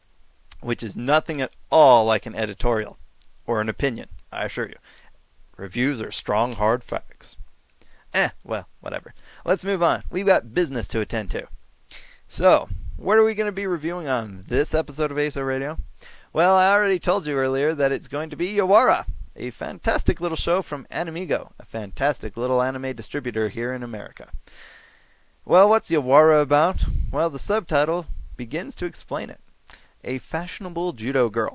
which is nothing at all like an editorial or an opinion, I assure you. Reviews are strong, hard facts. Eh, well, whatever. Let's move on. We've got business to attend to. So, what are we going to be reviewing on this episode of A S O Radio? Well, I already told you earlier that it's going to be Yawara, a fantastic little show from Animigo, a fantastic little anime distributor here in America. Well, what's Yawara about? Well, the subtitle begins to explain it. A fashionable judo girl.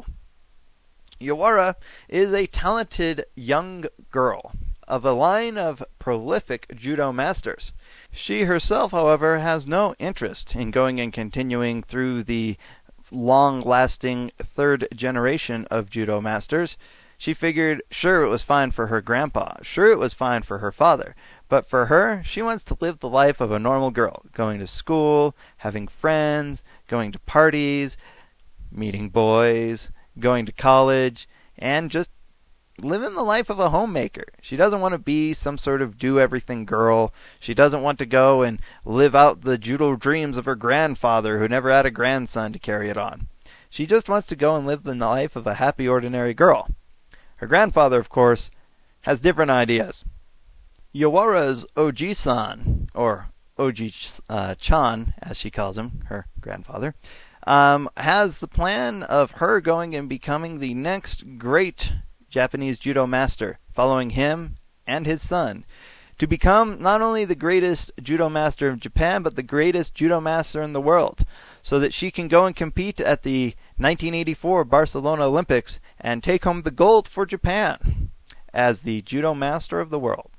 Yawara is a talented young girl of a line of prolific judo masters. She herself, however, has no interest in going and continuing through the long-lasting third generation of judo masters. She figured, sure, it was fine for her grandpa, sure, it was fine for her father, but for her, she wants to live the life of a normal girl, going to school, having friends, going to parties, meeting boys, going to college, and just living the life of a homemaker. She doesn't want to be some sort of do-everything girl. She doesn't want to go and live out the judo dreams of her grandfather who never had a grandson to carry it on. She just wants to go and live the life of a happy, ordinary girl. Her grandfather, of course, has different ideas. Yawara's Oji-san, or Oji-chan, as she calls him, her grandfather, um, has the plan of her going and becoming the next great Japanese judo master, following him and his son, to become not only the greatest judo master of Japan, but the greatest judo master in the world, so that she can go and compete at the nineteen eighty-four Barcelona Olympics and take home the gold for Japan as the judo master of the world.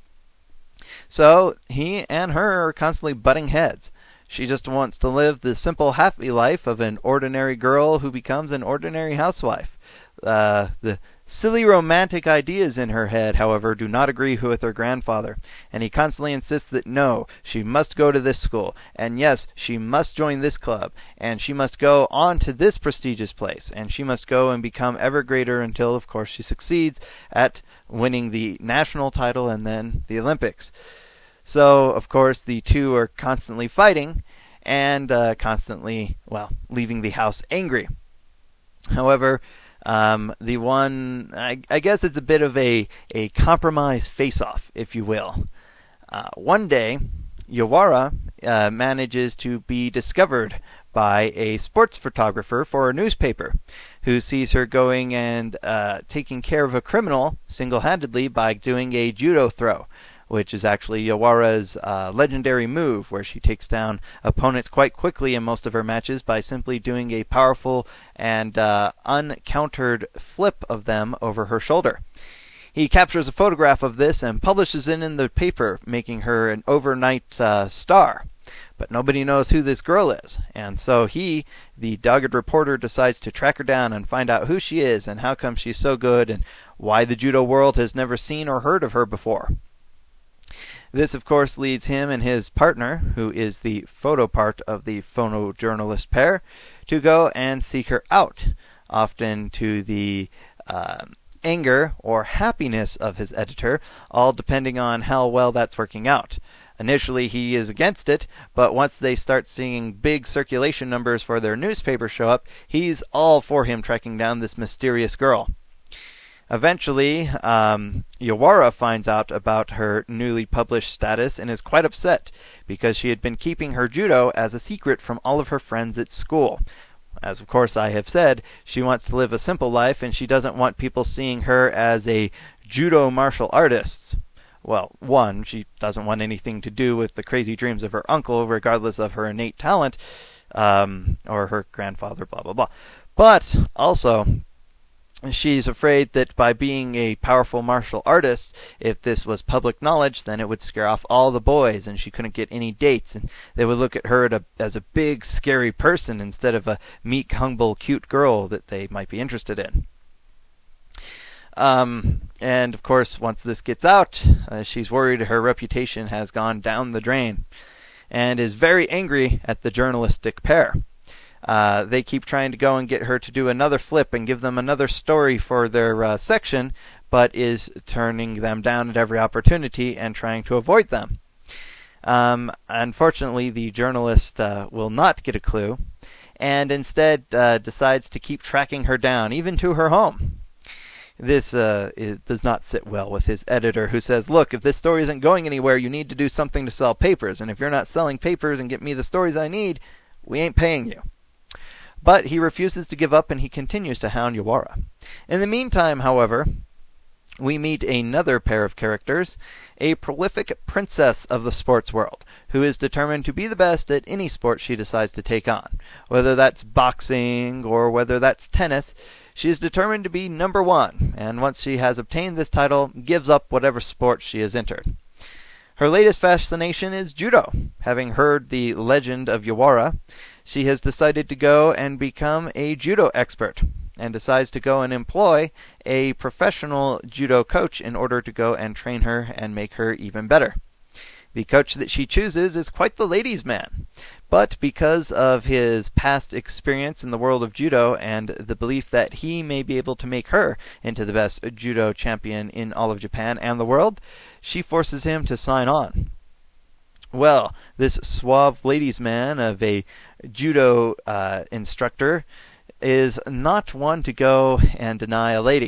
So he and her are constantly butting heads. She just wants to live the simple, happy life of an ordinary girl who becomes an ordinary housewife. Uh, the silly romantic ideas in her head, however, do not agree with her grandfather, and he constantly insists that no, she must go to this school, and yes, she must join this club, and she must go on to this prestigious place, and she must go and become ever greater until, of course, she succeeds at winning the national title and then the Olympics. So, of course, the two are constantly fighting and uh, constantly, well, leaving the house angry. However, Um, the one, I, I guess it's a bit of a, a compromise face-off, if you will. Uh, one day, Yawara uh, manages to be discovered by a sports photographer for a newspaper, who sees her going and uh, taking care of a criminal single-handedly by doing a judo throw, which is actually Yawara's uh, legendary move, where she takes down opponents quite quickly in most of her matches by simply doing a powerful and uh, uncountered flip of them over her shoulder. He captures a photograph of this and publishes it in the paper, making her an overnight uh, star. But nobody knows who this girl is, and so he, the dogged reporter, decides to track her down and find out who she is and how come she's so good and why the judo world has never seen or heard of her before. This, of course, leads him and his partner, who is the photo part of the photojournalist pair, to go and seek her out, often to the uh, anger or happiness of his editor, all depending on how well that's working out. Initially, he is against it, but once they start seeing big circulation numbers for their newspaper show up, he's all for him tracking down this mysterious girl. Eventually, um, Yawara finds out about her newly published status and is quite upset because she had been keeping her judo as a secret from all of her friends at school. As of course I have said, she wants to live a simple life and she doesn't want people seeing her as a judo martial artist. Well, one, she doesn't want anything to do with the crazy dreams of her uncle, regardless of her innate talent, um, or her grandfather, blah, blah, blah. But also, she's afraid that by being a powerful martial artist, if this was public knowledge, then it would scare off all the boys and she couldn't get any dates, and they would look at her at a, as a big, scary person instead of a meek, humble, cute girl that they might be interested in. Um, and of course, once this gets out, uh, she's worried her reputation has gone down the drain and is very angry at the journalistic pair. Uh, they keep trying to go and get her to do another flip and give them another story for their uh, section, but is turning them down at every opportunity and trying to avoid them. Um, unfortunately, the journalist uh, will not get a clue, and instead uh, decides to keep tracking her down, even to her home. This uh, is, does not sit well with his editor, who says, look, if this story isn't going anywhere, you need to do something to sell papers, and if you're not selling papers and get me the stories I need, we ain't paying you. But he refuses to give up and he continues to hound Yawara. In the meantime, however, we meet another pair of characters, a prolific princess of the sports world, who is determined to be the best at any sport she decides to take on. Whether that's boxing or whether that's tennis, she is determined to be number one, and once she has obtained this title, gives up whatever sport she has entered. Her latest fascination is judo. Having heard the legend of Yawara, she has decided to go and become a judo expert, and decides to go and employ a professional judo coach in order to go and train her and make her even better. The coach that she chooses is quite the ladies' man, but because of his past experience in the world of judo and the belief that he may be able to make her into the best judo champion in all of Japan and the world, she forces him to sign on. Well, this suave ladies' man of a judo uh, instructor is not one to go and deny a lady.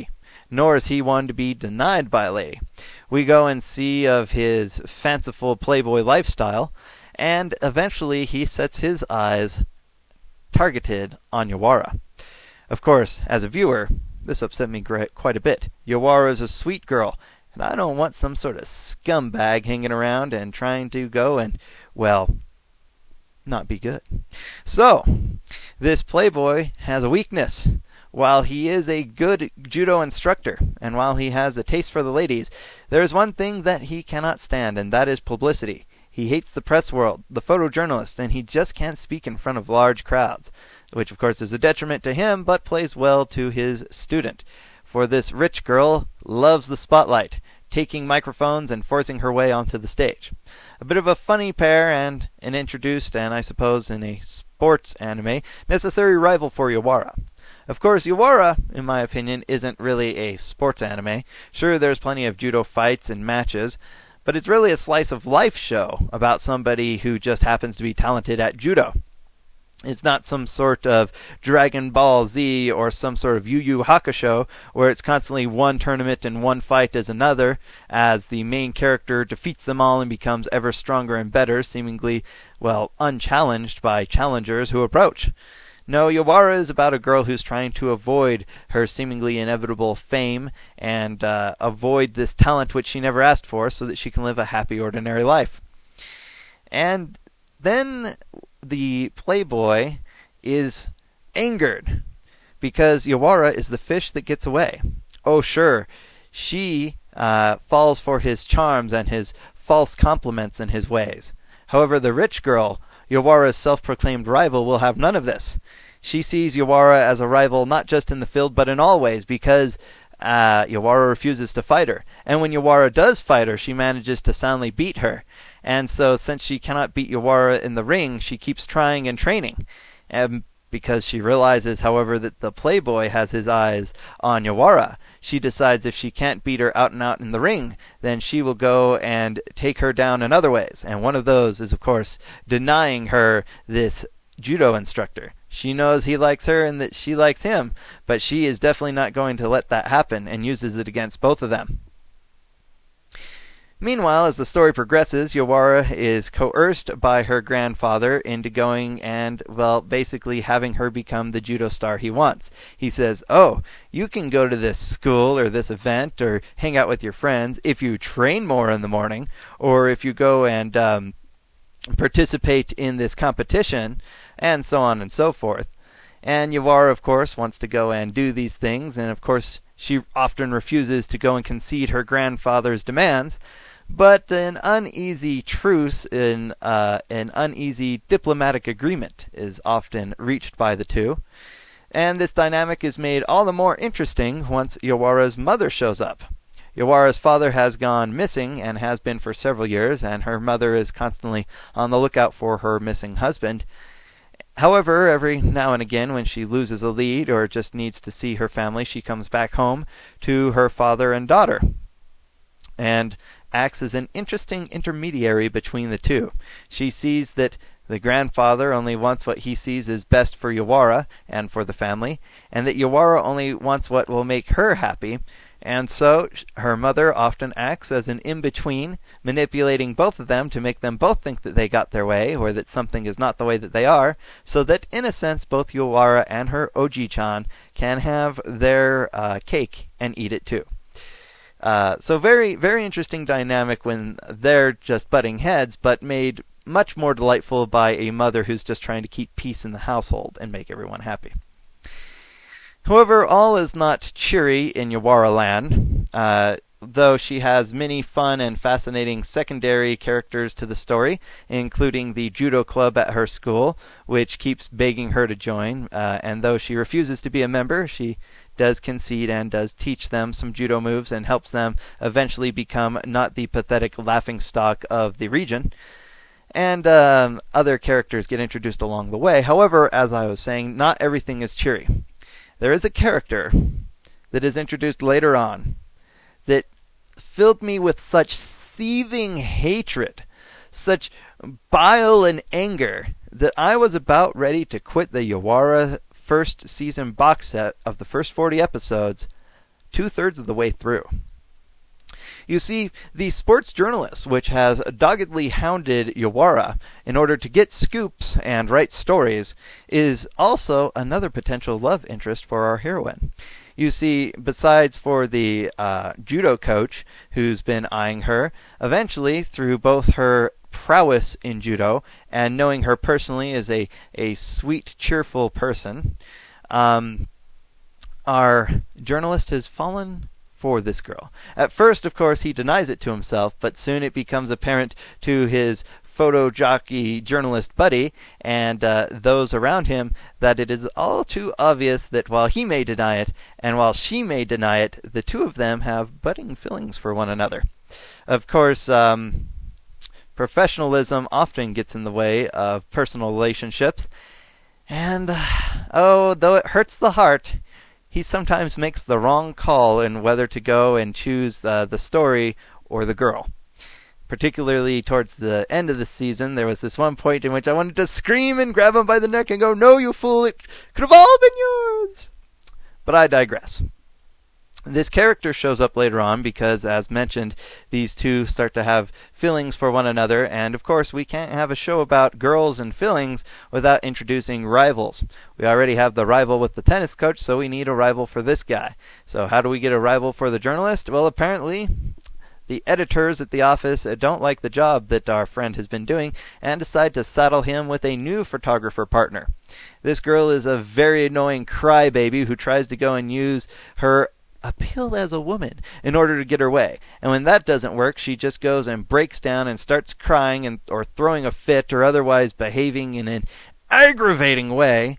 nor is he one to be denied by a lady. We go and see of his fanciful playboy lifestyle, and eventually he sets his eyes targeted on Yawara. Of course, as a viewer, this upset me quite a bit. Yawara is a sweet girl, and I don't want some sort of scumbag hanging around and trying to go and, well, not be good. So, this playboy has a weakness. While he is a good judo instructor, and while he has a taste for the ladies, there is one thing that he cannot stand, and that is publicity. He hates the press world, the photojournalists, and he just can't speak in front of large crowds, which of course is a detriment to him, but plays well to his student. For this rich girl loves the spotlight, taking microphones and forcing her way onto the stage. A bit of a funny pair and an introduced, and I suppose in a sports anime, necessary rival for Yawara. Of course, Yawara, in my opinion, isn't really a sports anime. Sure, there's plenty of judo fights and matches, but it's really a slice of life show about somebody who just happens to be talented at judo. It's not some sort of Dragon Ball Z or some sort of Yu Yu Hakusho where it's constantly one tournament and one fight as another, as the main character defeats them all and becomes ever stronger and better, seemingly, well, unchallenged by challengers who approach. No, Yawara is about a girl who's trying to avoid her seemingly inevitable fame and uh, avoid this talent which she never asked for so that she can live a happy, ordinary life. And then the playboy is angered because Yawara is the fish that gets away. Oh, sure, she uh, falls for his charms and his false compliments and his ways. However, the rich girl, Yawara's self-proclaimed rival, will have none of this. She sees Yawara as a rival not just in the field but in all ways because uh, Yawara refuses to fight her. And when Yawara does fight her, she manages to soundly beat her. And so since she cannot beat Yawara in the ring, she keeps trying and training. And because she realizes, however, that the playboy has his eyes on Yawara, she decides if she can't beat her out and out in the ring, then she will go and take her down in other ways. And one of those is, of course, denying her this judo instructor. She knows he likes her and that she likes him, but she is definitely not going to let that happen and uses it against both of them. Meanwhile, as the story progresses, Yawara is coerced by her grandfather into going and, well, basically having her become the judo star he wants. He says, oh, you can go to this school or this event or hang out with your friends if you train more in the morning, or if you go and um, participate in this competition, and so on and so forth. And Yawara, of course, wants to go and do these things, and of course she often refuses to go and concede her grandfather's demands. But an uneasy truce, in uh, an uneasy diplomatic agreement is often reached by the two. And this dynamic is made all the more interesting once Yawara's mother shows up. Yawara's father has gone missing and has been for several years, and her mother is constantly on the lookout for her missing husband. However, every now and again when she loses a lead or just needs to see her family, she comes back home to her father and daughter, and acts as an interesting intermediary between the two. She sees that the grandfather only wants what he sees is best for Yawara and for the family, and that Yawara only wants what will make her happy, and so her mother often acts as an in-between, manipulating both of them to make them both think that they got their way, or that something is not the way that they are, so that, in a sense, both Yawara and her Oji-chan can have their uh, cake and eat it too. Uh, so very, very interesting dynamic when they're just butting heads, but made much more delightful by a mother who's just trying to keep peace in the household and make everyone happy. However, all is not cheery in Yawara Land, uh, though she has many fun and fascinating secondary characters to the story, including the judo club at her school, which keeps begging her to join, uh, and though she refuses to be a member, she does concede and does teach them some judo moves and helps them eventually become not the pathetic laughingstock of the region. And um, other characters get introduced along the way. However, as I was saying, not everything is cheery. There is a character that is introduced later on that filled me with such seething hatred, such bile and anger, that I was about ready to quit the Yawara first season box set of the first forty episodes two-thirds of the way through. You see, the sports journalist, which has doggedly hounded Yawara in order to get scoops and write stories, is also another potential love interest for our heroine. You see, besides for the uh, judo coach who's been eyeing her, eventually, through both her prowess in judo and knowing her personally as a, a sweet, cheerful person, um, our journalist has fallen for this girl. At first, of course, he denies it to himself, but soon it becomes apparent to his photo jockey journalist buddy and uh, those around him that it is all too obvious that while he may deny it and while she may deny it, the two of them have budding feelings for one another. Of course, um, professionalism often gets in the way of personal relationships, and oh, though it hurts the heart, he sometimes makes the wrong call in whether to go and choose uh, the story or the girl. Particularly towards the end of the season, there was this one point in which I wanted to scream and grab him by the neck and go, "No, you fool, it could have all been yours!" But I digress. This character shows up later on because, as mentioned, these two start to have feelings for one another, and of course we can't have a show about girls and feelings without introducing rivals. We already have the rival with the tennis coach, so we need a rival for this guy. So how do we get a rival for the journalist? Well, apparently the editors at the office don't like the job that our friend has been doing and decide to saddle him with a new photographer partner. This girl is a very annoying crybaby who tries to go and use her appeal as a woman in order to get her way. And when that doesn't work, she just goes and breaks down and starts crying and or throwing a fit or otherwise behaving in an aggravating way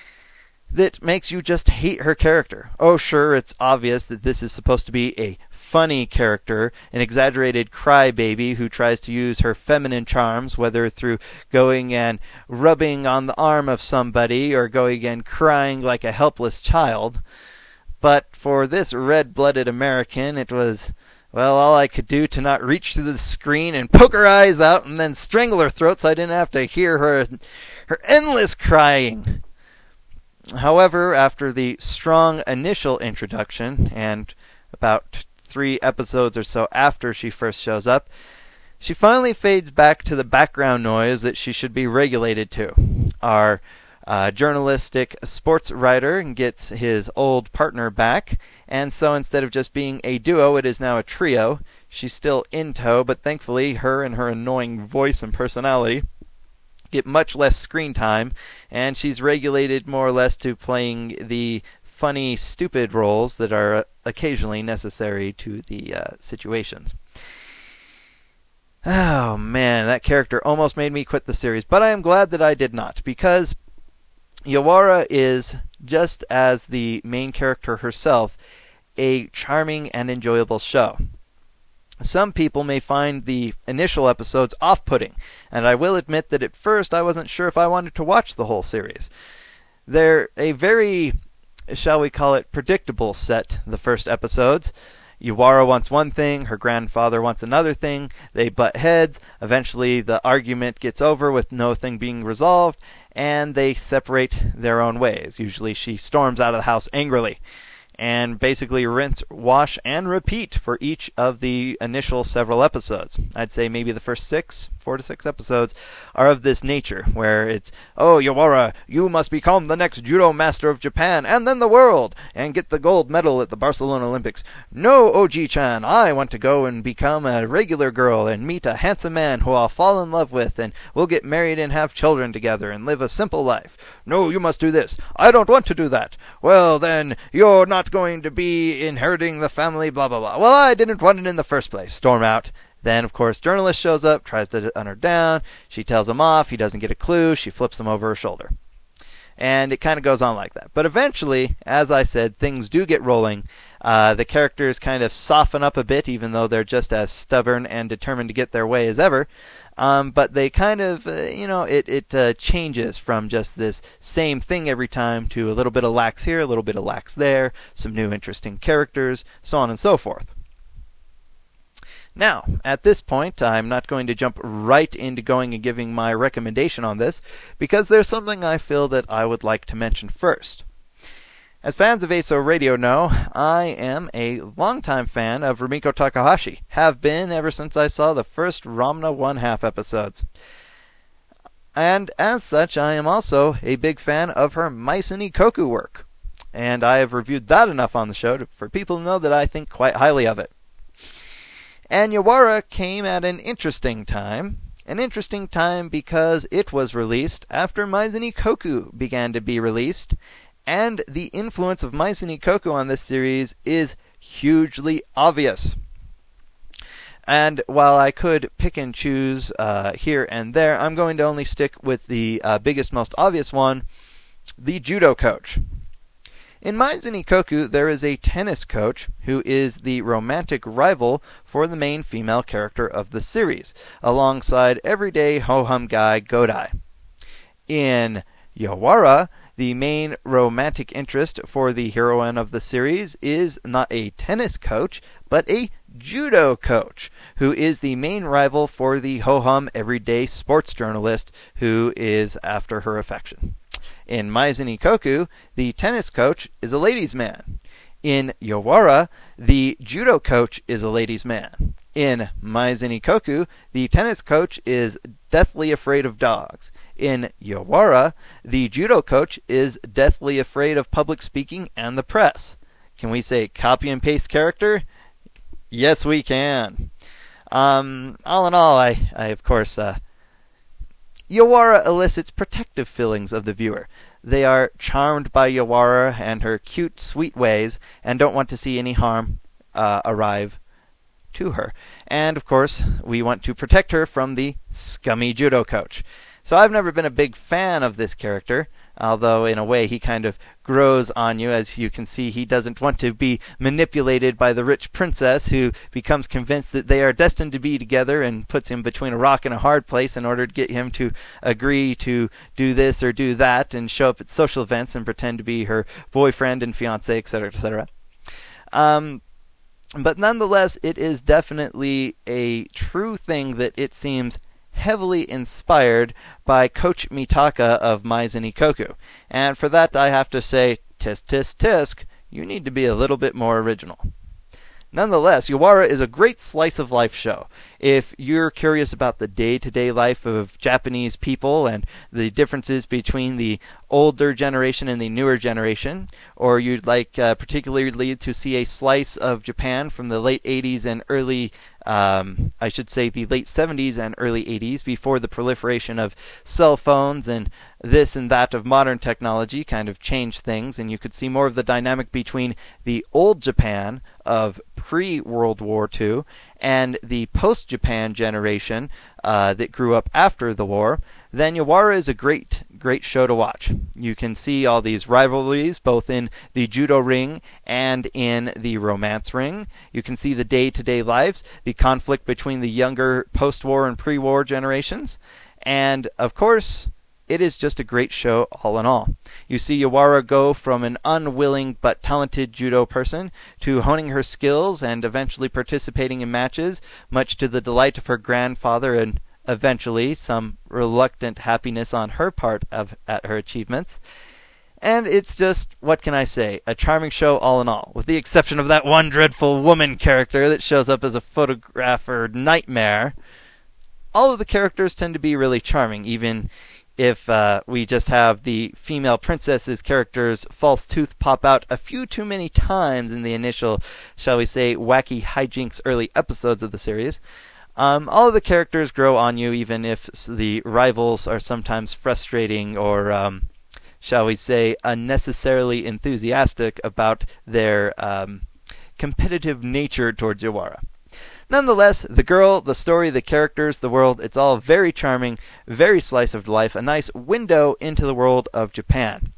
that makes you just hate her character. Oh, sure, it's obvious that this is supposed to be a funny character, an exaggerated crybaby who tries to use her feminine charms, whether through going and rubbing on the arm of somebody or going and crying like a helpless child. But for this red-blooded American, it was, well, all I could do to not reach through the screen and poke her eyes out and then strangle her throat so I didn't have to hear her, her endless crying. However, after the strong initial introduction, and about three episodes or so after she first shows up, she finally fades back to the background noise that she should be regulated to. Our uh, journalistic sports writer gets his old partner back, and so instead of just being a duo, it is now a trio. She's still in tow, but thankfully her and her annoying voice and personality get much less screen time, and she's regulated more or less to playing the funny, stupid roles that are occasionally necessary to the uh, situations. Oh man, that character almost made me quit the series, but I am glad that I did not, because Yawara is, just as the main character herself, a charming and enjoyable show. Some people may find the initial episodes off-putting, and I will admit that at first I wasn't sure if I wanted to watch the whole series. They're a very, shall we call it, predictable set, the first episodes. Yawara wants one thing, her grandfather wants another thing, they butt heads, eventually the argument gets over with no thing being resolved, and they separate their own ways. Usually she storms out of the house angrily, and basically rinse, wash, and repeat for each of the initial several episodes. I'd say maybe the first six, four to six episodes are of this nature, where it's, "Oh, Yawara, you must become the next judo master of Japan and then the world, and get the gold medal at the Barcelona Olympics. No, Oji-chan, I want to go and become a regular girl and meet a handsome man who I'll fall in love with, and we'll get married and have children together and live a simple life. No, you must do this. I don't want to do that. Well, then, you're not going to be inheriting the family, blah, blah, blah. Well, I didn't want it in the first place." Storm out. Then, of course, journalist shows up, tries to hunt her down. She tells him off. He doesn't get a clue. She flips him over her shoulder. And it kind of goes on like that. But eventually, as I said, things do get rolling. Uh, the characters kind of soften up a bit, even though they're just as stubborn and determined to get their way as ever. Um, but they kind of, uh, you know, it, it uh, changes from just this same thing every time to a little bit of lax here, a little bit of lax there, some new interesting characters, so on and so forth. Now, at this point, I'm not going to jump right into going and giving my recommendation on this, because there's something I feel that I would like to mention first. As fans of Aso Radio know, I am a longtime fan of Rumiko Takahashi. Have been ever since I saw the first Ramna One Half episodes. And as such, I am also a big fan of her Maisen Ikkoku work. And I have reviewed that enough on the show to, for people to know that I think quite highly of it. And Yawara came at an interesting time. An interesting time because it was released after Maisen Ikkoku began to be released. And the influence of Maisen Ikkoku on this series is hugely obvious. And while I could pick and choose uh, here and there, I'm going to only stick with the uh, biggest, most obvious one, the judo coach. In Maisen Ikkoku, there is a tennis coach who is the romantic rival for the main female character of the series, alongside everyday ho-hum guy Godai. In Yawara, the main romantic interest for the heroine of the series is not a tennis coach, but a judo coach, who is the main rival for the ho-hum everyday sports journalist who is after her affection. In Maisen Ikkoku, the tennis coach is a ladies' man. In Yawara, the judo coach is a ladies' man. In Maisen Ikkoku, the tennis coach is deathly afraid of dogs. In Yawara, the judo coach is deathly afraid of public speaking and the press. Can we say copy and paste character? Yes, we can. Um, all in all, I, I of course, uh, Yawara elicits protective feelings of the viewer. They are charmed by Yawara and her cute, sweet ways, and don't want to see any harm uh, arrive to her. And, of course, we want to protect her from the scummy judo coach. So I've never been a big fan of this character, although in a way he kind of grows on you. As you can see, he doesn't want to be manipulated by the rich princess who becomes convinced that they are destined to be together and puts him between a rock and a hard place in order to get him to agree to do this or do that and show up at social events and pretend to be her boyfriend and fiancé, et cetera, et cetera. Um, but nonetheless, it is definitely a true thing that it seems heavily inspired by Coach Mitaka of Maisen Ikkoku. And for that, I have to say, tisk, tisk, tisk, you need to be a little bit more original. Nonetheless, Yawara is a great slice-of-life show. If you're curious about the day-to-day life of Japanese people and the differences between the older generation and the newer generation, or you'd like uh, particularly to see a slice of Japan from the late eighties and early, um, I should say the late seventies and early eighties, before the proliferation of cell phones and this and that of modern technology kind of changed things, and you could see more of the dynamic between the old Japan of pre-World War Two and the post-Japan generation uh, that grew up after the war, then Yawara is a great, great show to watch. You can see all these rivalries both in the judo ring and in the romance ring. You can see the day-to-day lives, the conflict between the younger post-war and pre-war generations, and of course, it is just a great show all in all. You see Yawara go from an unwilling but talented judo person to honing her skills and eventually participating in matches, much to the delight of her grandfather and eventually some reluctant happiness on her part of, at her achievements. And it's just, what can I say, a charming show all in all, with the exception of that one dreadful woman character that shows up as a photographer nightmare. All of the characters tend to be really charming, even if uh, we just have the female princess's character's false tooth pop out a few too many times in the initial, shall we say, wacky hijinks early episodes of the series. Um, all of the characters grow on you, even if the rivals are sometimes frustrating or, um, shall we say, unnecessarily enthusiastic about their um, competitive nature towards Yawara. Nonetheless, the girl, the story, the characters, the world, it's all very charming, very slice of life, a nice window into the world of Japan.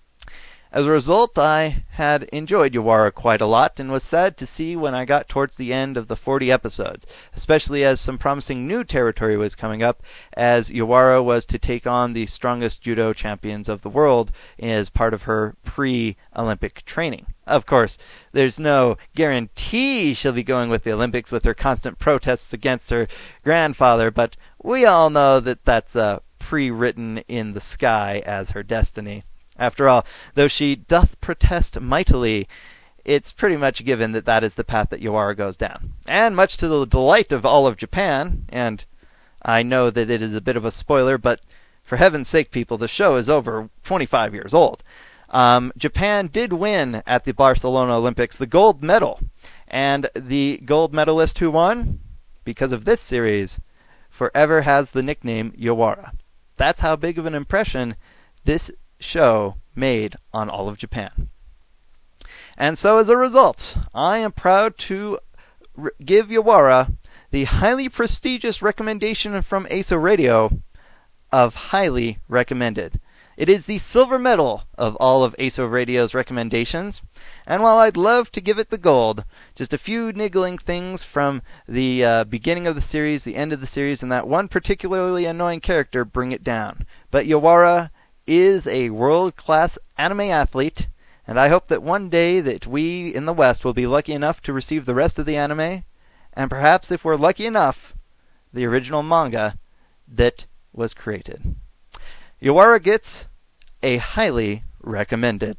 As a result, I had enjoyed Yawara quite a lot and was sad to see when I got towards the end of the forty episodes, especially as some promising new territory was coming up, as Yawara was to take on the strongest judo champions of the world as part of her pre-Olympic training. Of course, there's no guarantee she'll be going with the Olympics with her constant protests against her grandfather, but we all know that that's uh, pre-written in the sky as her destiny. After all, though she doth protest mightily, it's pretty much given that that is the path that Yawara goes down. And much to the delight of all of Japan, and I know that it is a bit of a spoiler, but for heaven's sake, people, the show is over twenty-five years old. Um, Japan did win at the Barcelona Olympics the gold medal. And the gold medalist who won, because of this series, forever has the nickname Yawara. That's how big of an impression this show made on all of Japan. And so as a result, I am proud to r- give Yawara the highly prestigious recommendation from A S O Radio of highly recommended. It is the silver medal of all of A S O Radio's recommendations, and while I'd love to give it the gold, just a few niggling things from the uh, beginning of the series, the end of the series, and that one particularly annoying character bring it down. But Yawara is a world-class anime athlete, and I hope that one day that we in the West will be lucky enough to receive the rest of the anime, and perhaps if we're lucky enough, the original manga that was created. Yawara gets a highly recommended.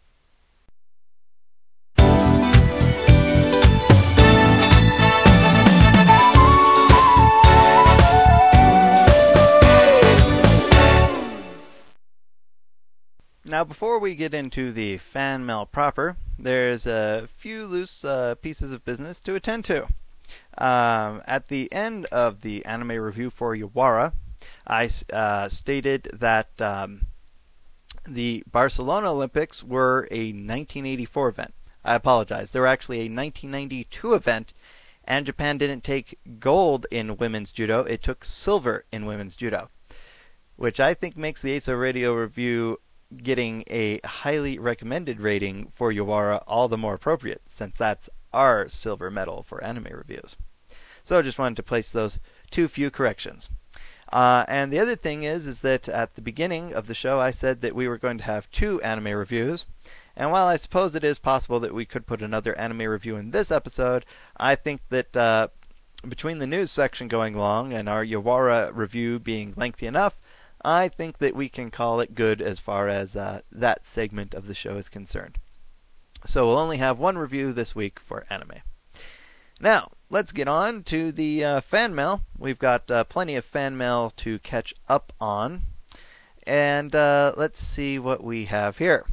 Now, before we get into the fan mail proper, there's a few loose uh, pieces of business to attend to. Um, at the end of the anime review for Yawara, I uh, stated that um, the Barcelona Olympics were a nineteen eighty-four event. I apologize. They were actually a nineteen ninety-two event, and Japan didn't take gold in women's judo. It took silver in women's judo, which I think makes the A S O Radio review getting a highly recommended rating for Yawara all the more appropriate, since that's our silver medal for anime reviews. So I just wanted to place those two few corrections. Uh, and the other thing is, is that at the beginning of the show, I said that we were going to have two anime reviews. And while I suppose it is possible that we could put another anime review in this episode, I think that uh, between the news section going long and our Yawara review being lengthy enough, I think that we can call it good as far as uh, that segment of the show is concerned. So we'll only have one review this week for anime. Now, let's get on to the uh, fan mail. We've got uh, plenty of fan mail to catch up on. And uh, let's see what we have here.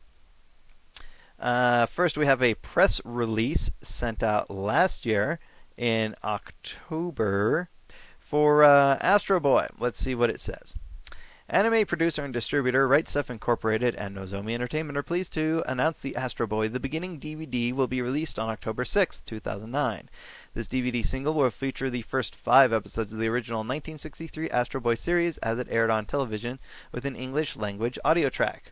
Uh, first, we have a press release sent out last year in October for uh, Astro Boy. Let's see what it says. Anime producer and distributor Right Stuf Incorporated and Nozomi Entertainment are pleased to announce the Astro Boy The Beginning D V D will be released on October sixth, two thousand nine. This D V D single will feature the first five episodes of the original nineteen sixty-three Astro Boy series as it aired on television with an English language audio track.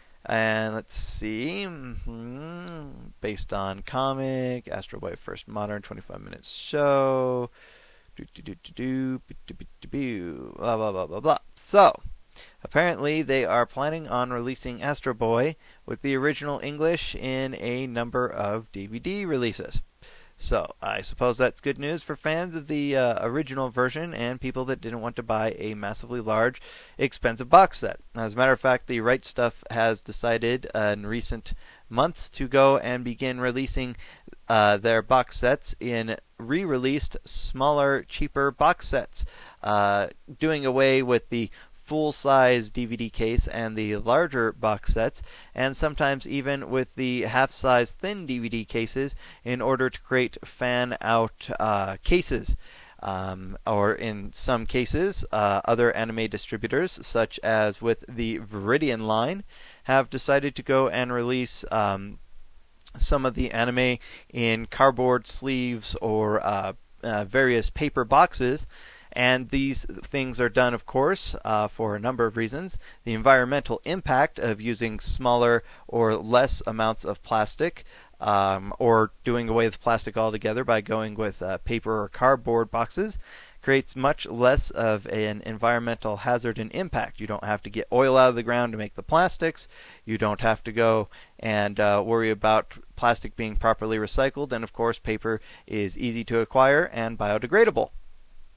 And let's see, mm-hmm. based on comic, Astro Boy first modern twenty-five minute show, do do do do do do do do blah blah blah blah blah. So, apparently they are planning on releasing Astro Boy with the original English in a number of D V D releases. So, I suppose that's good news for fans of the uh, original version and people that didn't want to buy a massively large, expensive box set. As a matter of fact, the Right Stuf has decided uh, in recent months to go and begin releasing uh, their box sets in re-released, smaller, cheaper box sets, uh, doing away with the full-size D V D case and the larger box sets, and sometimes even with the half-size thin D V D cases in order to create fan-out uh, cases. Um, or in some cases, uh, other anime distributors, such as with the Viridian line, have decided to go and release um, some of the anime in cardboard sleeves or uh, uh, various paper boxes. And these things are done, of course, uh, for a number of reasons. The environmental impact of using smaller or less amounts of plastic, um, or doing away with plastic altogether by going with uh, paper or cardboard boxes, creates much less of an environmental hazard and impact. You don't have to get oil out of the ground to make the plastics. You don't have to go and uh, worry about plastic being properly recycled. And, of course, paper is easy to acquire and biodegradable.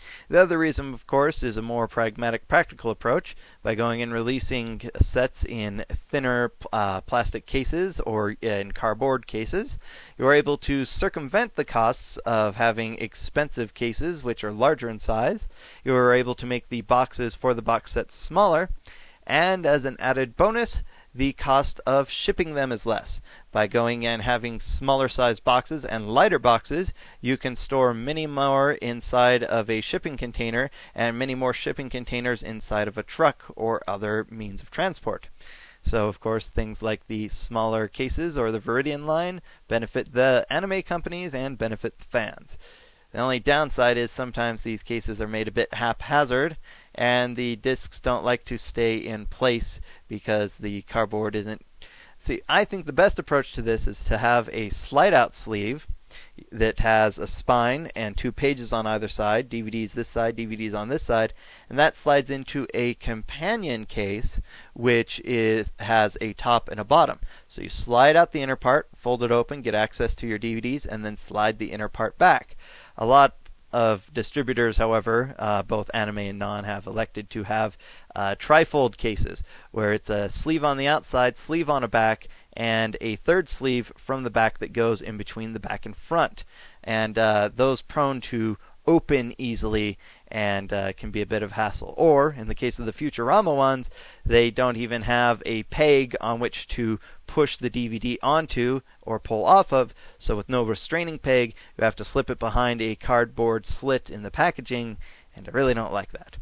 The other reason, of course, is a more pragmatic, practical approach. By going and releasing sets in thinner uh, plastic cases or in cardboard cases, you are able to circumvent the costs of having expensive cases, which are larger in size. You are able to make the boxes for the box sets smaller, and as an added bonus, the cost of shipping them is less. By going and having smaller sized boxes and lighter boxes, you can store many more inside of a shipping container and many more shipping containers inside of a truck or other means of transport. So, of course, things like the smaller cases or the Viridian line benefit the anime companies and benefit the fans. The only downside is sometimes these cases are made a bit haphazard, and the discs don't like to stay in place because the cardboard isn't. See, I think the best approach to this is to have a slide-out sleeve that has a spine and two pages on either side, D V Ds this side, D V Ds on this side, and that slides into a companion case which is has a top and a bottom. So you slide out the inner part, fold it open, get access to your D V Ds, and then slide the inner part back. A lot of distributors, however, uh, both anime and non, have elected to have uh, trifold cases, where it's a sleeve on the outside, sleeve on a back, and a third sleeve from the back that goes in between the back and front. And uh, those prone to open easily and uh, can be a bit of hassle. Or, in the case of the Futurama ones, they don't even have a peg on which to push the D V D onto or pull off of, so with no restraining peg, you have to slip it behind a cardboard slit in the packaging, and I really don't like that.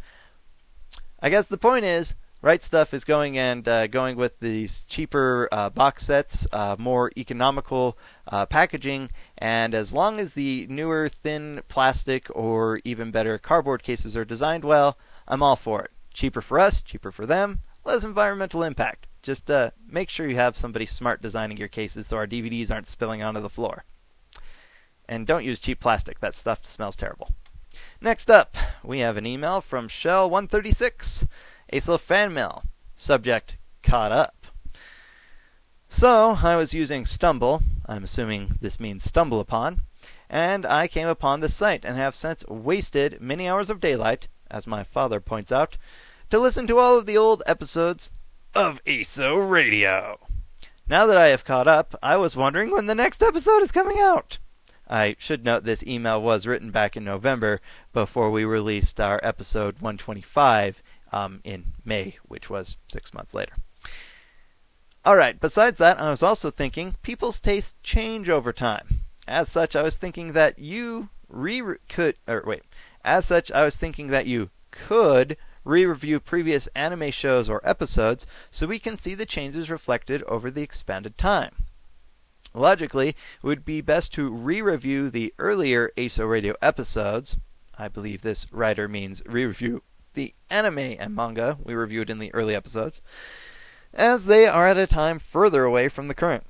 I guess the point is, Right Stuf is going and uh, going with these cheaper uh, box sets, uh, more economical uh, packaging, and as long as the newer thin plastic or even better cardboard cases are designed well, I'm all for it. Cheaper for us, cheaper for them, less environmental impact. Just uh, make sure you have somebody smart designing your cases so our D V Ds aren't spilling onto the floor. And don't use cheap plastic. That stuff smells terrible. Next up, we have an email from Shell one thirty-six. A S O fan mail. Subject, caught up. So, I was using Stumble, I'm assuming this means stumble upon, and I came upon this site and have since wasted many hours of daylight, as my father points out, to listen to all of the old episodes of A S O Radio. Now that I have caught up, I was wondering when the next episode is coming out. I should note this email was written back in November before we released our episode one twenty-five um, in May, which was six months later. Alright, besides that, I was also thinking people's tastes change over time. As such, I was thinking that you re could or wait. As such, I was thinking that you could re-review previous anime shows or episodes so we can see the changes reflected over the expanded time. Logically, it would be best to re-review the earlier A S O Radio episodes. I believe this writer means re-review the anime and manga we reviewed in the early episodes, as they are at a time further away from the current.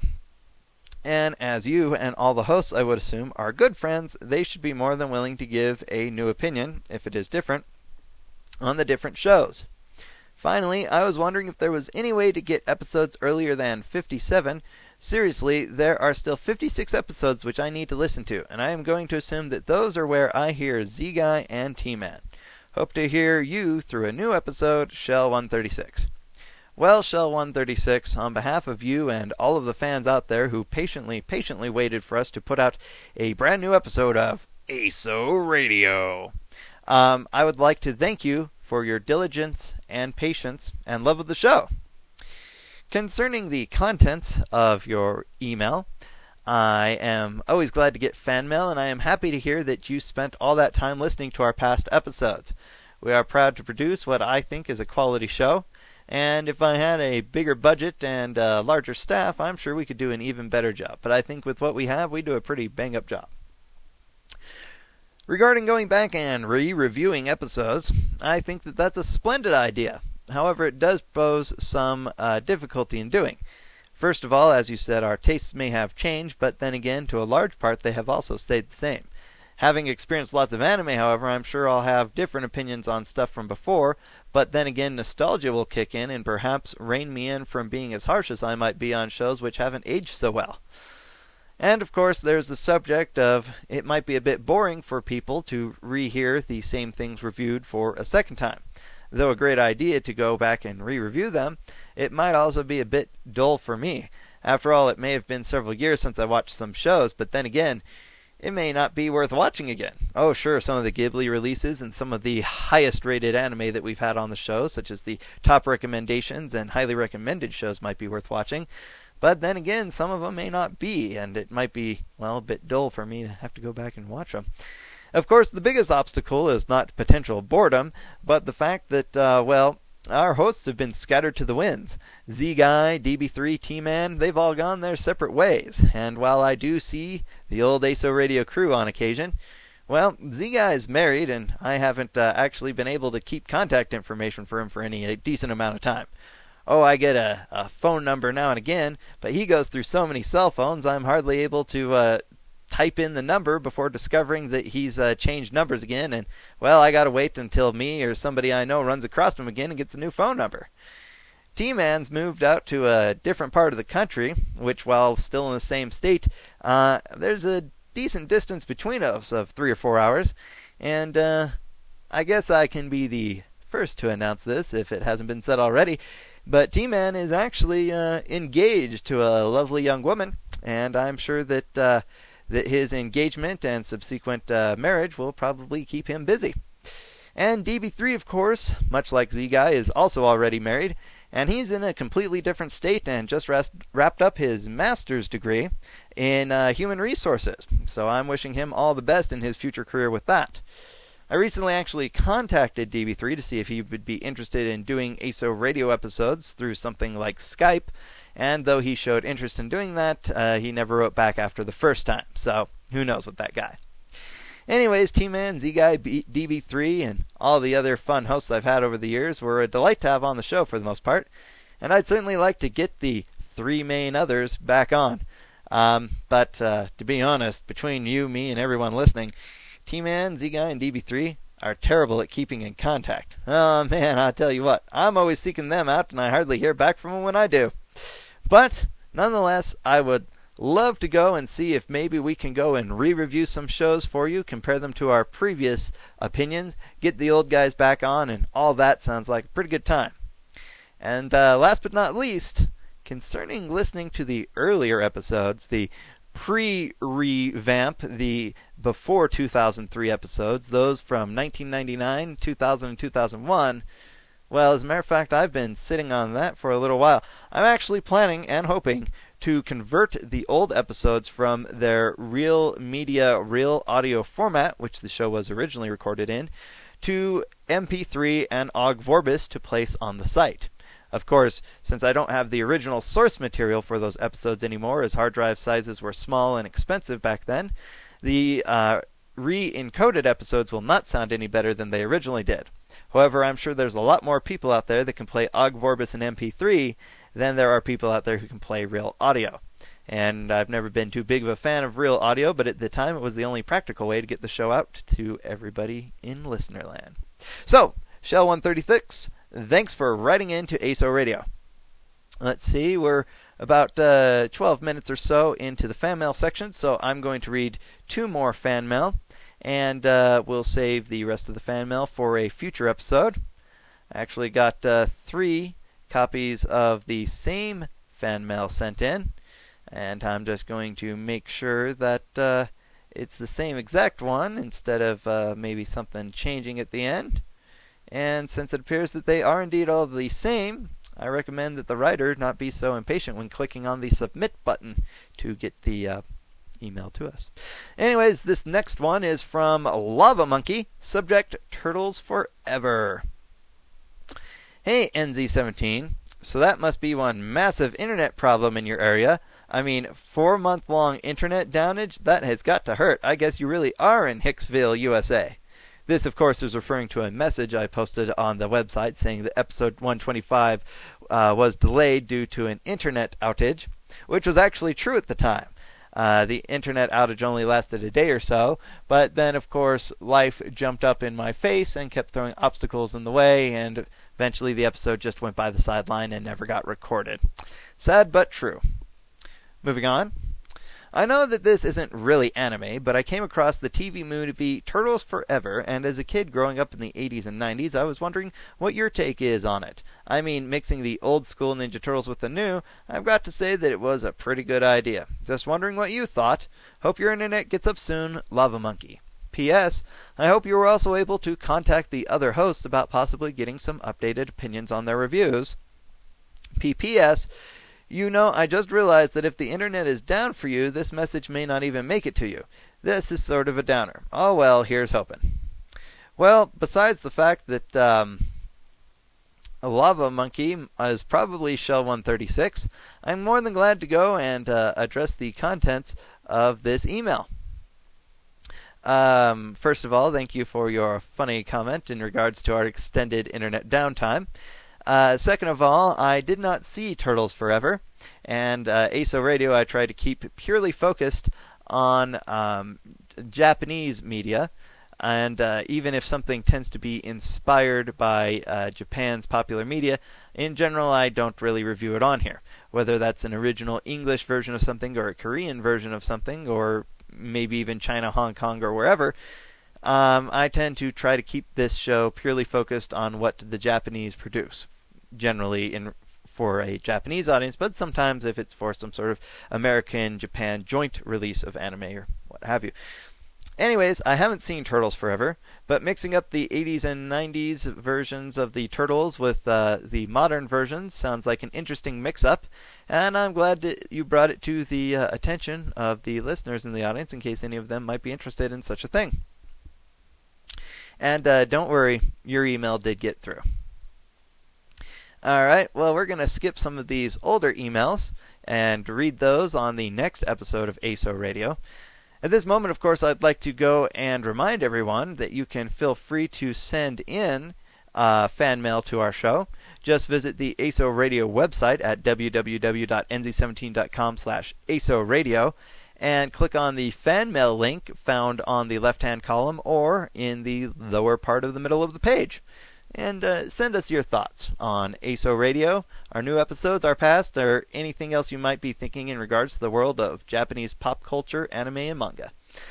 And as you and all the hosts, I would assume, are good friends, they should be more than willing to give a new opinion, if it is different, on the different shows. Finally, I was wondering if there was any way to get episodes earlier than fifty-seven. Seriously, there are still fifty-six episodes which I need to listen to, and I am going to assume that those are where I hear Z-Guy and T-Man. Hope to hear you through a new episode, Shell one thirty-six. Well, Shell one thirty-six, on behalf of you and all of the fans out there who patiently, patiently waited for us to put out a brand new episode of A S O Radio, um, I would like to thank you for your diligence and patience and love of the show. Concerning the contents of your email, I am always glad to get fan mail, and I am happy to hear that you spent all that time listening to our past episodes. We are proud to produce what I think is a quality show, and if I had a bigger budget and a larger staff, I'm sure we could do an even better job. But I think with what we have, we do a pretty bang-up job. Regarding going back and re-reviewing episodes, I think that that's a splendid idea. However, it does pose some uh, difficulty in doing. First of all, as you said, our tastes may have changed, but then again, to a large part, they have also stayed the same. Having experienced lots of anime, however, I'm sure I'll have different opinions on stuff from before, but then again, nostalgia will kick in and perhaps rein me in from being as harsh as I might be on shows which haven't aged so well. And of course, there's the subject of it might be a bit boring for people to rehear the same things reviewed for a second time. Though a great idea to go back and re-review them, it might also be a bit dull for me. After all, it may have been several years since I watched some shows, but then again, it may not be worth watching again. Oh, sure, some of the Ghibli releases and some of the highest rated anime that we've had on the show, such as the top recommendations and highly recommended shows, might be worth watching. But then again, some of them may not be, and it might be, well, a bit dull for me to have to go back and watch them. Of course, the biggest obstacle is not potential boredom, but the fact that, uh, well, our hosts have been scattered to the winds. Z-Guy, D B three, T-Man, they've all gone their separate ways. And while I do see the old A S O Radio crew on occasion, well, Z-Guy is married, and I haven't uh, actually been able to keep contact information for him for any a decent amount of time. Oh, I get a, a phone number now and again, but he goes through so many cell phones, I'm hardly able to uh, type in the number before discovering that he's uh, changed numbers again, and, well, I gotta wait until me or somebody I know runs across him again and gets a new phone number. T-Man's moved out to a different part of the country, which, while still in the same state, uh, there's a decent distance between us of three or four hours, and uh, I guess I can be the first to announce this if it hasn't been said already, but T-Man is actually uh, engaged to a lovely young woman, and I'm sure that uh, that his engagement and subsequent uh, marriage will probably keep him busy. And D B three, of course, much like Z-Guy, is also already married, and he's in a completely different state and just rest, wrapped up his master's degree in uh, human resources. So I'm wishing him all the best in his future career with that. I recently actually contacted D B three to see if he would be interested in doing A S O Radio episodes through something like Skype, and though he showed interest in doing that, uh, he never wrote back after the first time, so who knows with that guy. Anyways, T-Man, Z-Guy, D B three, and all the other fun hosts I've had over the years were a delight to have on the show for the most part, and I'd certainly like to get the three main others back on. Um, but uh, to be honest, between you, me, and everyone listening, T-Man, Z-Guy, and D B three are terrible at keeping in contact. Oh man, I tell you what, I'm always seeking them out, and I hardly hear back from them when I do. But nonetheless, I would love to go and see if maybe we can go and re-review some shows for you, compare them to our previous opinions, get the old guys back on, and all that sounds like a pretty good time. And uh, last but not least, concerning listening to the earlier episodes, the pre-revamp, the before two thousand three episodes, those from nineteen ninety-nine, two thousand, and two thousand one, well, as a matter of fact, I've been sitting on that for a little while. I'm actually planning and hoping to convert the old episodes from their real media, real audio format, which the show was originally recorded in, to M P three and Ogg Vorbis to place on the site. Of course, since I don't have the original source material for those episodes anymore, as hard drive sizes were small and expensive back then, the uh, re-encoded episodes will not sound any better than they originally did. However, I'm sure there's a lot more people out there that can play Ogg Vorbis and M P three than there are people out there who can play real audio. And I've never been too big of a fan of real audio, but at the time it was the only practical way to get the show out to everybody in Listenerland. So, Shell one thirty-six, thanks for writing into A S O Radio. Let's see, we're about uh, twelve minutes or so into the fan mail section, so I'm going to read two more fan mail, and uh, we'll save the rest of the fan mail for a future episode. I actually got uh, three copies of the same fan mail sent in, and I'm just going to make sure that uh, it's the same exact one instead of uh, maybe something changing at the end. And since it appears that they are indeed all the same, I recommend that the writer not be so impatient when clicking on the submit button to get the uh, email to us. Anyways, this next one is from Lava Monkey, subject Turtles Forever. Hey, N Z seventeen, so that must be one massive internet problem in your area. I mean, four-month-long internet downage? That has got to hurt. I guess you really are in Hicksville, U S A. This, of course, is referring to a message I posted on the website saying that episode one twenty-five uh, was delayed due to an internet outage, which was actually true at the time. Uh, the internet outage only lasted a day or so, but then, of course, life jumped up in my face and kept throwing obstacles in the way, and eventually the episode just went by the sideline and never got recorded. Sad but true. Moving on. I know that this isn't really anime, but I came across the T V movie Turtles Forever, and as a kid growing up in the eighties and nineties, I was wondering what your take is on it. I mean, mixing the old school Ninja Turtles with the new, I've got to say that it was a pretty good idea. Just wondering what you thought. Hope your internet gets up soon. Lava Monkey. P S. I hope you were also able to contact the other hosts about possibly getting some updated opinions on their reviews. P P S. You know, I just realized that if the internet is down for you, this message may not even make it to you. This is sort of a downer. Oh well, here's hoping. Well, besides the fact that um, a Lava Monkey is probably Shell one thirty-six, I'm more than glad to go and uh, address the contents of this email. Um, first of all, thank you for your funny comment in regards to our extended internet downtime. Uh, second of all, I did not see Turtles Forever, and uh, A S O Radio I try to keep purely focused on um, Japanese media, and uh, even if something tends to be inspired by uh, Japan's popular media, in general I don't really review it on here. Whether that's an original English version of something or a Korean version of something, or maybe even China, Hong Kong, or wherever, um, I tend to try to keep this show purely focused on what the Japanese produce. Generally in for a Japanese audience, but sometimes if it's for some sort of American-Japan joint release of anime or what have you. Anyways, I haven't seen Turtles Forever, but mixing up the eighties and nineties versions of the Turtles with uh, the modern versions sounds like an interesting mix-up, and I'm glad that you brought it to the uh, attention of the listeners in the audience in case any of them might be interested in such a thing. And uh, don't worry, your email did get through. Alright, well, we're going to skip some of these older emails and read those on the next episode of A S O Radio. At this moment, of course, I'd like to go and remind everyone that you can feel free to send in uh, fan mail to our show. Just visit the A S O Radio website at w w w dot n z seventeen dot com slash A S O Radio and click on the fan mail link found on the left-hand column or in the lower part of the middle of the page. And uh, send us your thoughts on A S O Radio, our new episodes, our past, or anything else you might be thinking in regards to the world of Japanese pop culture, anime, and manga.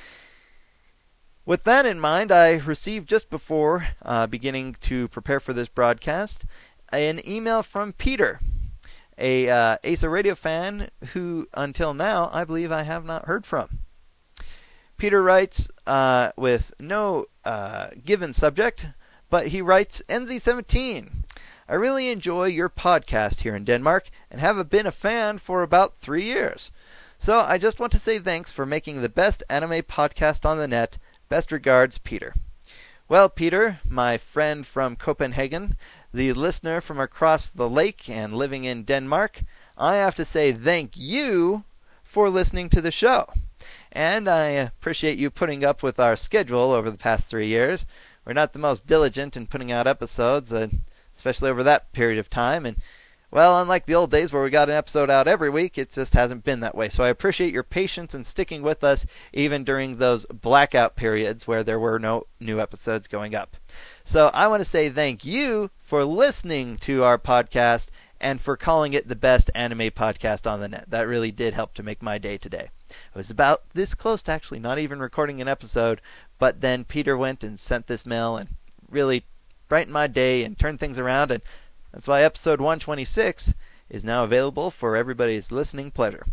With that in mind, I received just before uh, beginning to prepare for this broadcast an email from Peter, a uh, A S O Radio fan who, until now, I believe I have not heard from. Peter writes uh, with no uh, given subject, but he writes, N Z seventeen, I really enjoy your podcast here in Denmark and have been a fan for about three years. So I just want to say thanks for making the best anime podcast on the net. Best regards, Peter. Well, Peter, my friend from Copenhagen, the listener from across the lake and living in Denmark, I have to say thank you for listening to the show. And I appreciate you putting up with our schedule over the past three years. We're not the most diligent in putting out episodes, uh, especially over that period of time. And, well, unlike the old days where we got an episode out every week, it just hasn't been that way. So I appreciate your patience in sticking with us even during those blackout periods where there were no new episodes going up. So I want to say thank you for listening to our podcast and for calling it the best anime podcast on the net. That really did help to make my day today. I was about this close to actually not even recording an episode, but then Peter went and sent this mail and really brightened my day and turned things around, and that's why episode one twenty-six is now available for everybody's listening pleasure.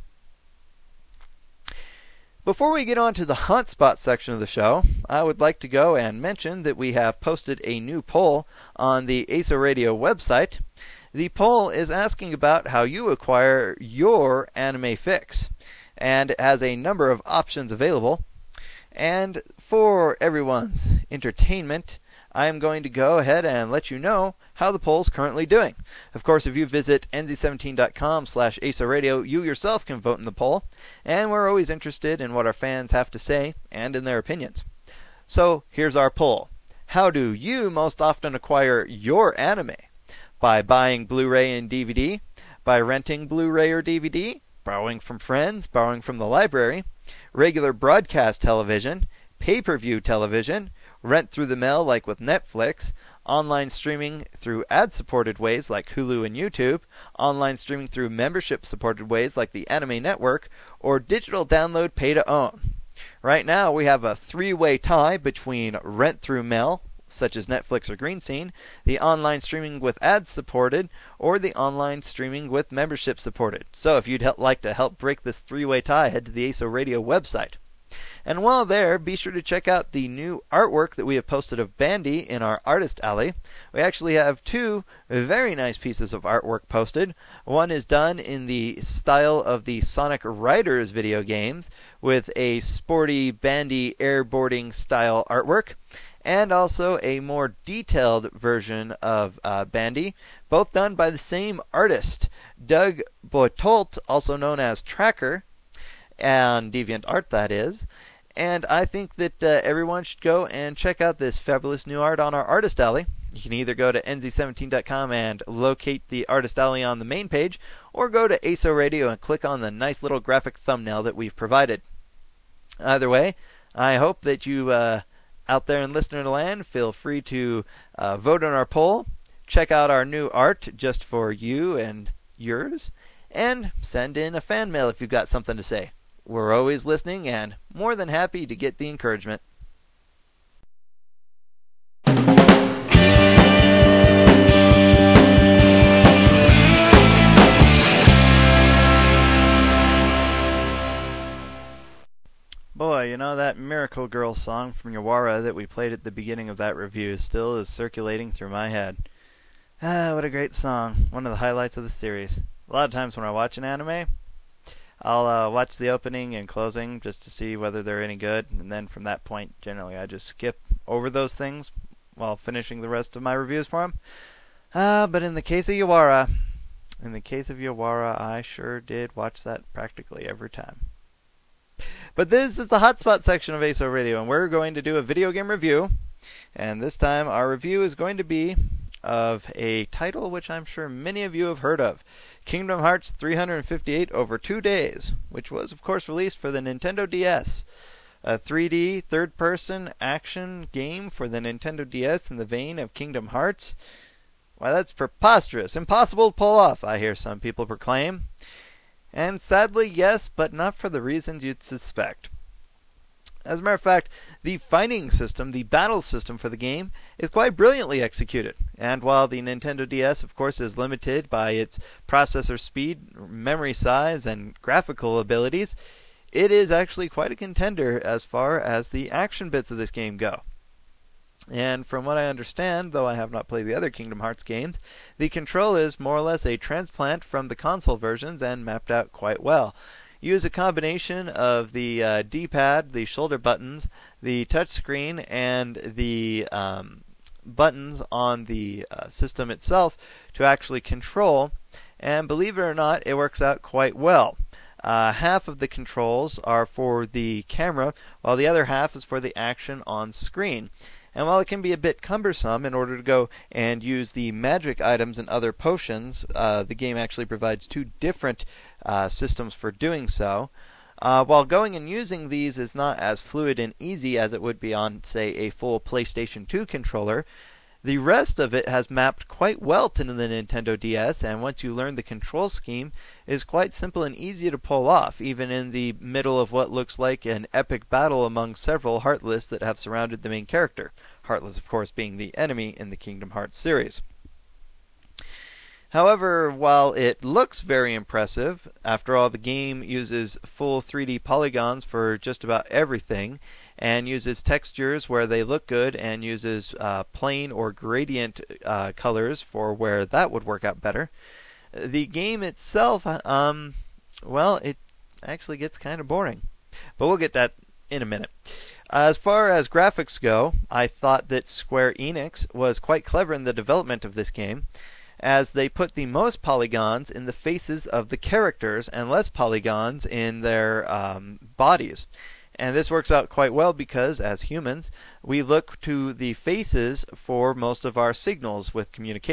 Before we get on to the Haunt Spot section of the show, I would like to go and mention that we have posted a new poll on the A S O Radio website. The poll is asking about how you acquire your anime fix, and it has a number of options available. And for everyone's entertainment, I am going to go ahead and let you know how the poll's currently doing. Of course, if you visit n z seventeen dot com slash A S O Radio, you yourself can vote in the poll, and we're always interested in what our fans have to say and in their opinions. So here's our poll. How do you most often acquire your anime? By buying Blu-ray and D V D, by renting Blu-ray or D V D, borrowing from friends, borrowing from the library, regular broadcast television, pay-per-view television, rent through the mail like with Netflix, online streaming through ad-supported ways like Hulu and YouTube, online streaming through membership-supported ways like the Anime Network, or digital download pay-to-own. Right now, we have a three-way tie between rent through mail, such as Netflix or Greenscene, the online streaming with ads supported, or the online streaming with membership supported. So if you'd like to help break this three-way tie, head to the A S O Radio website. And while there, be sure to check out the new artwork that we have posted of Bandy in our Artist Alley. We actually have two very nice pieces of artwork posted. One is done in the style of the Sonic Riders video games with a sporty Bandy airboarding style artwork, and also a more detailed version of uh, Bandy, both done by the same artist, Doug Boitolt, also known as Tracker, and DeviantArt that is. And I think that uh, everyone should go and check out this fabulous new art on our Artist Alley. You can either go to N Z seventeen dot com and locate the Artist Alley on the main page, or go to A S O Radio and click on the nice little graphic thumbnail that we've provided. Either way, I hope that you uh, out there in listener land feel free to uh, vote on our poll, check out our new art just for you and yours, and send in a fan mail if you've got something to say. We're always listening and more than happy to get the encouragement. Boy, you know, that Miracle Girl song from Yawara that we played at the beginning of that review still is circulating through my head. Ah, what a great song. One of the highlights of the series. A lot of times when I watch an anime, I'll uh, watch the opening and closing just to see whether they're any good, and then from that point, generally, I just skip over those things while finishing the rest of my reviews for them. Uh, but in the case of Yawara, in the case of Yawara, I sure did watch that practically every time. But this is the Hotspot section of A S O Radio, and we're going to do a video game review, and this time our review is going to be of a title which I'm sure many of you have heard of, Kingdom Hearts three hundred fifty-eight Over Two Days, which was, of course, released for the Nintendo D S. A three D, third-person action game for the Nintendo D S in the vein of Kingdom Hearts? Why, that's preposterous. Impossible to pull off, I hear some people proclaim. And sadly, yes, but not for the reasons you'd suspect. As a matter of fact, the fighting system, the battle system for the game, is quite brilliantly executed. And while the Nintendo D S, of course, is limited by its processor speed, memory size, and graphical abilities, it is actually quite a contender as far as the action bits of this game go. And from what I understand, though I have not played the other Kingdom Hearts games, the control is more or less a transplant from the console versions and mapped out quite well. Use a combination of the uh, D-pad, the shoulder buttons, the touchscreen, and the um, buttons on the uh, system itself to actually control, and believe it or not, it works out quite well. Uh, half of the controls are for the camera, while the other half is for the action on screen. And while it can be a bit cumbersome in order to go and use the magic items and other potions, uh, the game actually provides two different uh, systems for doing so. Uh, while going and using these is not as fluid and easy as it would be on, say, a full PlayStation two controller, the rest of it has mapped quite well to the Nintendo D S, and once you learn the control scheme, is quite simple and easy to pull off, even in the middle of what looks like an epic battle among several Heartless that have surrounded the main character. Heartless, of course, being the enemy in the Kingdom Hearts series. However, while it looks very impressive, after all, the game uses full three D polygons for just about everything, and uses textures where they look good, and uses uh, plain or gradient uh, colors for where that would work out better. The game itself, um, well, it actually gets kind of boring. But we'll get that in a minute. As far as graphics go, I thought that Square Enix was quite clever in the development of this game, as they put the most polygons in the faces of the characters and less polygons in their um, bodies. And this works out quite well because, as humans, we look to the faces for most of our signals with communication. Of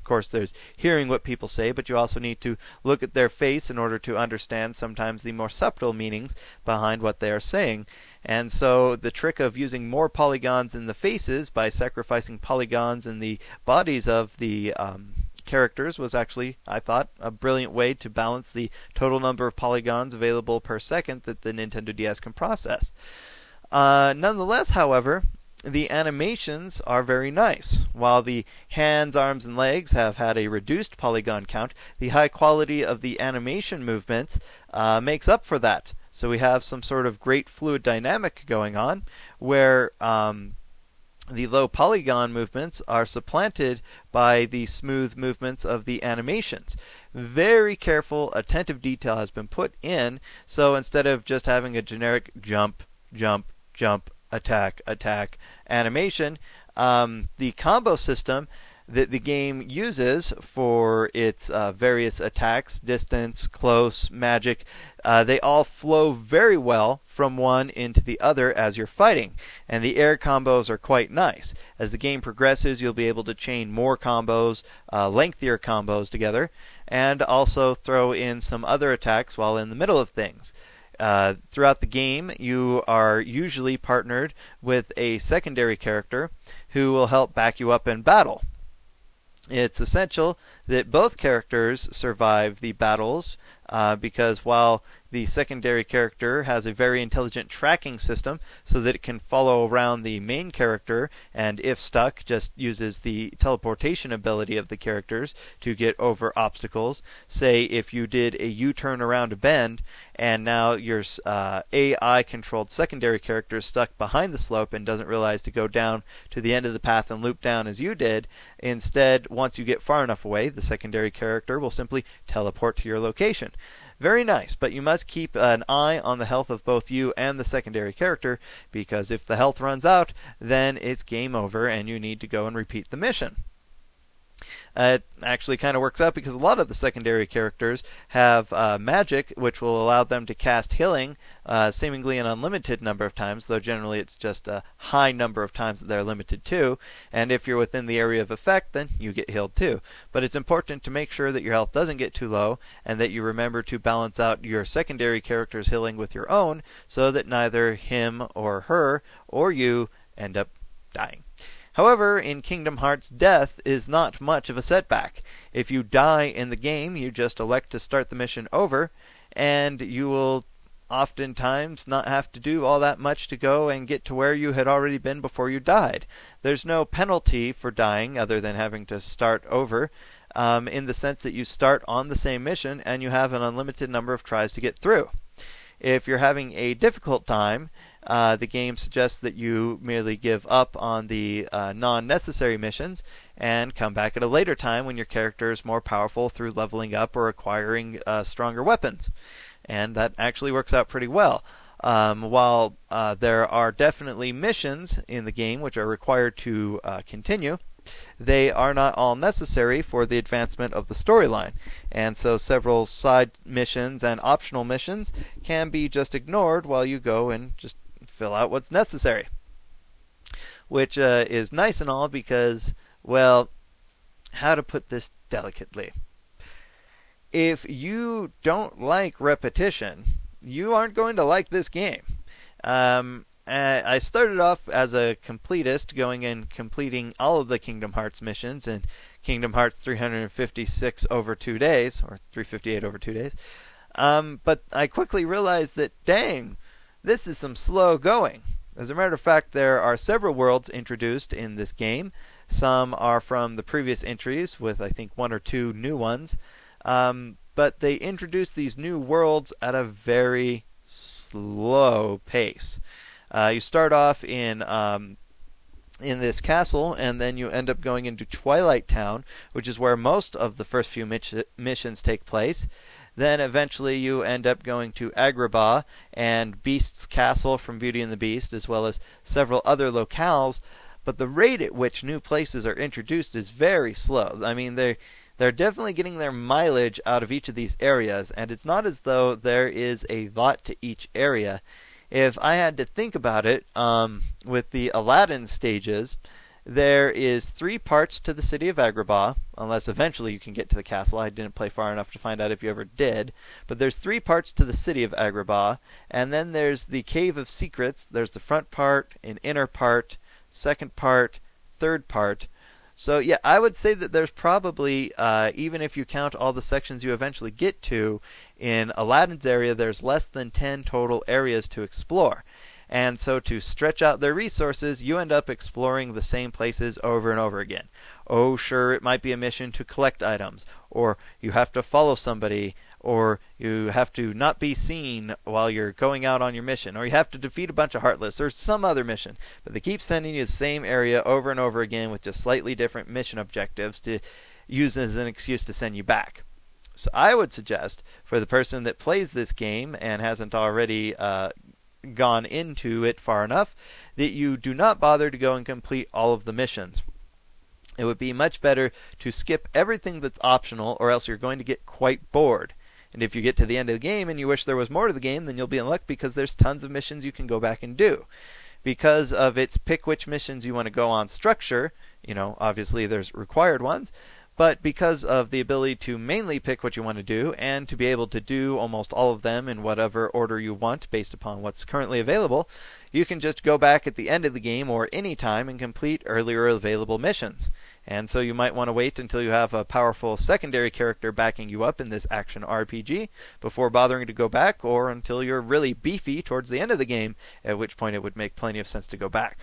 course, there's hearing what people say, but you also need to look at their face in order to understand sometimes the more subtle meanings behind what they are saying. And so the trick of using more polygons in the faces by sacrificing polygons in the bodies of the um, characters was actually, I thought, a brilliant way to balance the total number of polygons available per second that the Nintendo D S can process. Uh, nonetheless, however, the animations are very nice. While the hands, arms, and legs have had a reduced polygon count, the high quality of the animation movements uh, makes up for that. So we have some sort of great fluid dynamic going on where um, the low polygon movements are supplanted by the smooth movements of the animations. Very careful, attentive detail has been put in, so instead of just having a generic jump, jump, jump, attack, attack animation, um, the combo system that the game uses for its uh, various attacks, distance, close, magic, uh, they all flow very well from one into the other as you're fighting. And the air combos are quite nice. As the game progresses, you'll be able to chain more combos, uh, lengthier combos together, and also throw in some other attacks while in the middle of things. Uh, throughout the game, you are usually partnered with a secondary character who will help back you up in battle. It's essential that both characters survive the battles uh, because while the secondary character has a very intelligent tracking system so that it can follow around the main character and if stuck just uses the teleportation ability of the characters to get over obstacles. Say if you did a U-turn around a bend and now your uh, A I controlled secondary character is stuck behind the slope and doesn't realize to go down to the end of the path and loop down as you did. Instead, once you get far enough away, the secondary character will simply teleport to your location. Very nice, but you must keep an eye on the health of both you and the secondary character, because if the health runs out, then it's game over and you need to go and repeat the mission. Uh, it actually kind of works out because a lot of the secondary characters have uh, magic, which will allow them to cast healing uh, seemingly an unlimited number of times, though generally it's just a high number of times that they're limited to. And if you're within the area of effect, then you get healed too. But it's important to make sure that your health doesn't get too low and that you remember to balance out your secondary character's healing with your own so that neither him or her or you end up dying. However, in Kingdom Hearts, death is not much of a setback. If you die in the game, you just elect to start the mission over, and you will oftentimes not have to do all that much to go and get to where you had already been before you died. There's no penalty for dying other than having to start over, um, in the sense that you start on the same mission and you have an unlimited number of tries to get through. If you're having a difficult time, Uh, the game suggests that you merely give up on the uh, non-necessary missions and come back at a later time when your character is more powerful through leveling up or acquiring uh, stronger weapons. And that actually works out pretty well. Um, while uh, there are definitely missions in the game which are required to uh, continue, they are not all necessary for the advancement of the storyline. And so several side missions and optional missions can be just ignored while you go and just fill out what's necessary. Which uh, is nice and all because, well, how to put this delicately? If you don't like repetition, you aren't going to like this game. Um, I started off as a completist, going and completing all of the Kingdom Hearts missions in Kingdom Hearts three hundred fifty-six over two days, or three hundred fifty-eight over two days. Um, but I quickly realized that, dang, this is some slow going. As a matter of fact, there are several worlds introduced in this game. Some are from the previous entries, with I think one or two new ones. Um, but they introduce these new worlds at a very slow pace. Uh, you start off in um, in this castle, and then you end up going into Twilight Town, which is where most of the first few mich- missions take place. Then eventually you end up going to Agrabah and Beast's Castle from Beauty and the Beast, as well as several other locales. But the rate at which new places are introduced is very slow. I mean, they're, they're definitely getting their mileage out of each of these areas, and it's not as though there is a lot to each area. If I had to think about it, um, with the Aladdin stages, there is three parts to the city of Agrabah, unless eventually you can get to the castle. I didn't play far enough to find out if you ever did. But there's three parts to the city of Agrabah, and then there's the Cave of Secrets. There's the front part, an inner part, second part, third part. So yeah, I would say that there's probably, uh, even if you count all the sections you eventually get to, in Aladdin's area, there's less than ten total areas to explore. And so to stretch out their resources, you end up exploring the same places over and over again. Oh, sure, it might be a mission to collect items, or you have to follow somebody, or you have to not be seen while you're going out on your mission, or you have to defeat a bunch of Heartless, or some other mission. But they keep sending you the same area over and over again with just slightly different mission objectives to use as an excuse to send you back. So I would suggest, for the person that plays this game and hasn't already uh, gone into it far enough, that you do not bother to go and complete all of the missions. It would be much better to skip everything that's optional, or else you're going to get quite bored. And if you get to the end of the game and you wish there was more to the game, then you'll be in luck because there's tons of missions you can go back and do. Because of its pick which missions you want to go on structure, you know, obviously there's required ones, but because of the ability to mainly pick what you want to do and to be able to do almost all of them in whatever order you want based upon what's currently available, you can just go back at the end of the game or any time and complete earlier available missions. And so you might want to wait until you have a powerful secondary character backing you up in this action R P G before bothering to go back, or until you're really beefy towards the end of the game, at which point it would make plenty of sense to go back.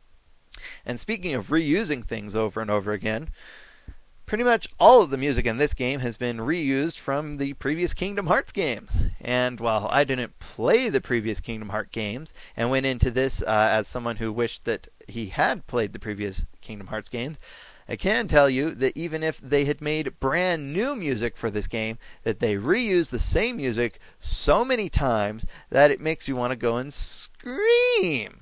And speaking of reusing things over and over again, pretty much all of the music in this game has been reused from the previous Kingdom Hearts games. And while I didn't play the previous Kingdom Hearts games and went into this uh, as someone who wished that he had played the previous Kingdom Hearts games, I can tell you that even if they had made brand new music for this game, that they reuse the same music so many times that it makes you want to go and scream.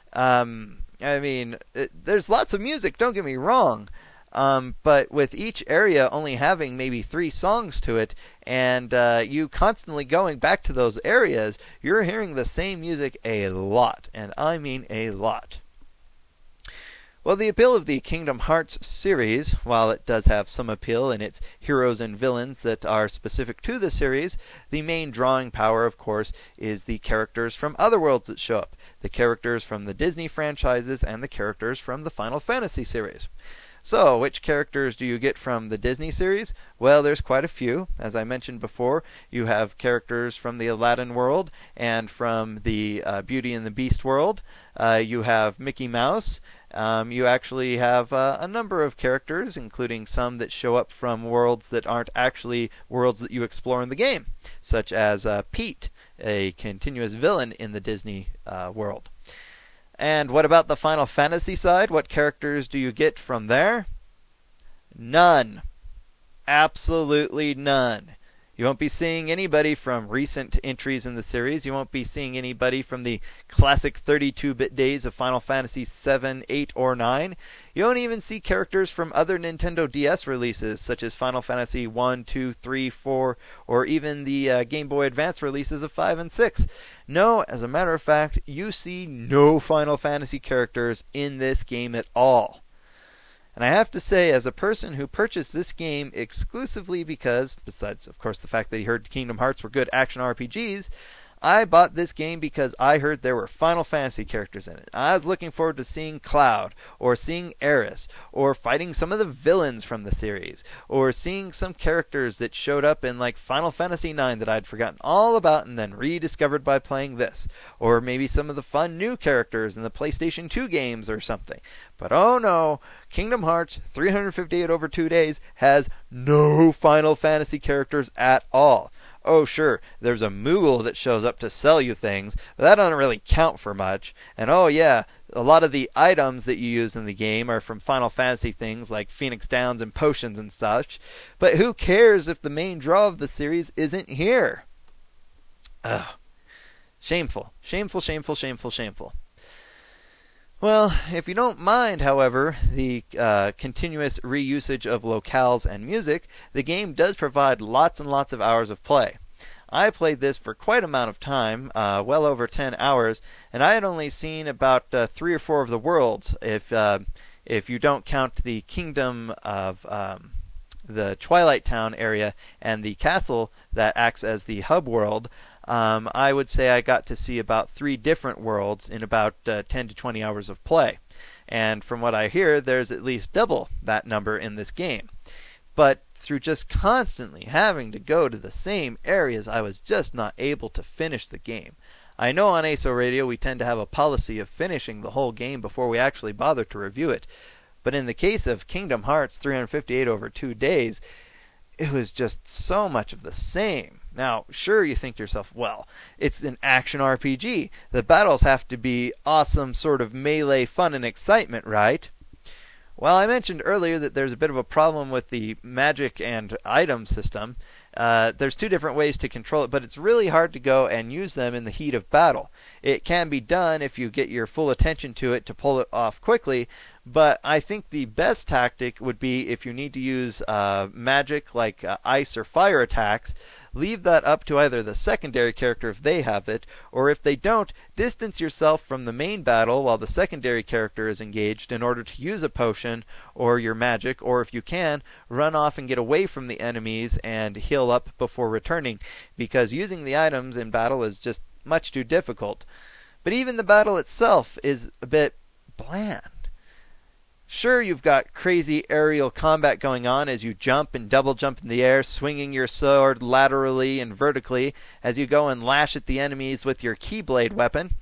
Um, I mean, it, there's lots of music, don't get me wrong. Um, but with each area only having maybe three songs to it, and uh, you constantly going back to those areas, you're hearing the same music a lot, and I mean a lot. Well, the appeal of the Kingdom Hearts series, while it does have some appeal in its heroes and villains that are specific to the series, the main drawing power, of course, is the characters from other worlds that show up, the characters from the Disney franchises and the characters from the Final Fantasy series. So, which characters do you get from the Disney series? Well, there's quite a few. As I mentioned before, you have characters from the Aladdin world and from the uh, Beauty and the Beast world. Uh, you have Mickey Mouse. Um, you actually have uh, a number of characters, including some that show up from worlds that aren't actually worlds that you explore in the game, such as uh, Pete, a continuous villain in the Disney uh, world. And what about the Final Fantasy side? What characters do you get from there? None. Absolutely none. You won't be seeing anybody from recent entries in the series. You won't be seeing anybody from the classic thirty-two bit days of Final Fantasy seven, eight, or nine. You won't even see characters from other Nintendo D S releases, such as Final Fantasy one, two, three, four, or even the uh, Game Boy Advance releases of five and six. No, as a matter of fact, you see no Final Fantasy characters in this game at all. And I have to say, as a person who purchased this game exclusively because, besides, of course, the fact that he heard Kingdom Hearts were good action R P Gs, I bought this game because I heard there were Final Fantasy characters in it. I was looking forward to seeing Cloud, or seeing Aeris, or fighting some of the villains from the series, or seeing some characters that showed up in like Final Fantasy nine that I'd forgotten all about and then rediscovered by playing this, or maybe some of the fun new characters in the PlayStation two games or something. But oh no, Kingdom Hearts three hundred fifty-eight over two days has no Final Fantasy characters at all. Oh, sure, there's a Moogle that shows up to sell you things, but that doesn't really count for much. And oh yeah, a lot of the items that you use in the game are from Final Fantasy things like Phoenix Downs and potions and such. But who cares if the main draw of the series isn't here? Ugh. Shameful. Shameful, shameful, shameful, shameful. Well, if you don't mind, however, the uh, continuous reusage of locales and music, the game does provide lots and lots of hours of play. I played this for quite an amount of time, uh, well over ten hours, and I had only seen about uh, three or four of the worlds. If uh, if you don't count the kingdom of um, the Twilight Town area and the castle that acts as the hub world, um, I would say I got to see about three different worlds in about uh, ten to twenty hours of play. And from what I hear, there's at least double that number in this game. But through just constantly having to go to the same areas, I was just not able to finish the game. I know on A S O Radio we tend to have a policy of finishing the whole game before we actually bother to review it. But in the case of Kingdom Hearts three hundred fifty-eight over two days, it was just so much of the same. Now, sure, you think to yourself, well, it's an action R P G. The battles have to be awesome sort of melee fun and excitement, right? Well, I mentioned earlier that there's a bit of a problem with the magic and item system. Uh, there's two different ways to control it, but it's really hard to go and use them in the heat of battle. It can be done if you get your full attention to it to pull it off quickly, but I think the best tactic would be if you need to use uh, magic like uh, ice or fire attacks, leave that up to either the secondary character if they have it, or if they don't, distance yourself from the main battle while the secondary character is engaged in order to use a potion or your magic, or if you can, run off and get away from the enemies and heal up before returning, because using the items in battle is just much too difficult. But even the battle itself is a bit bland. Sure, you've got crazy aerial combat going on as you jump and double jump in the air, swinging your sword laterally and vertically as you go and lash at the enemies with your Keyblade weapon.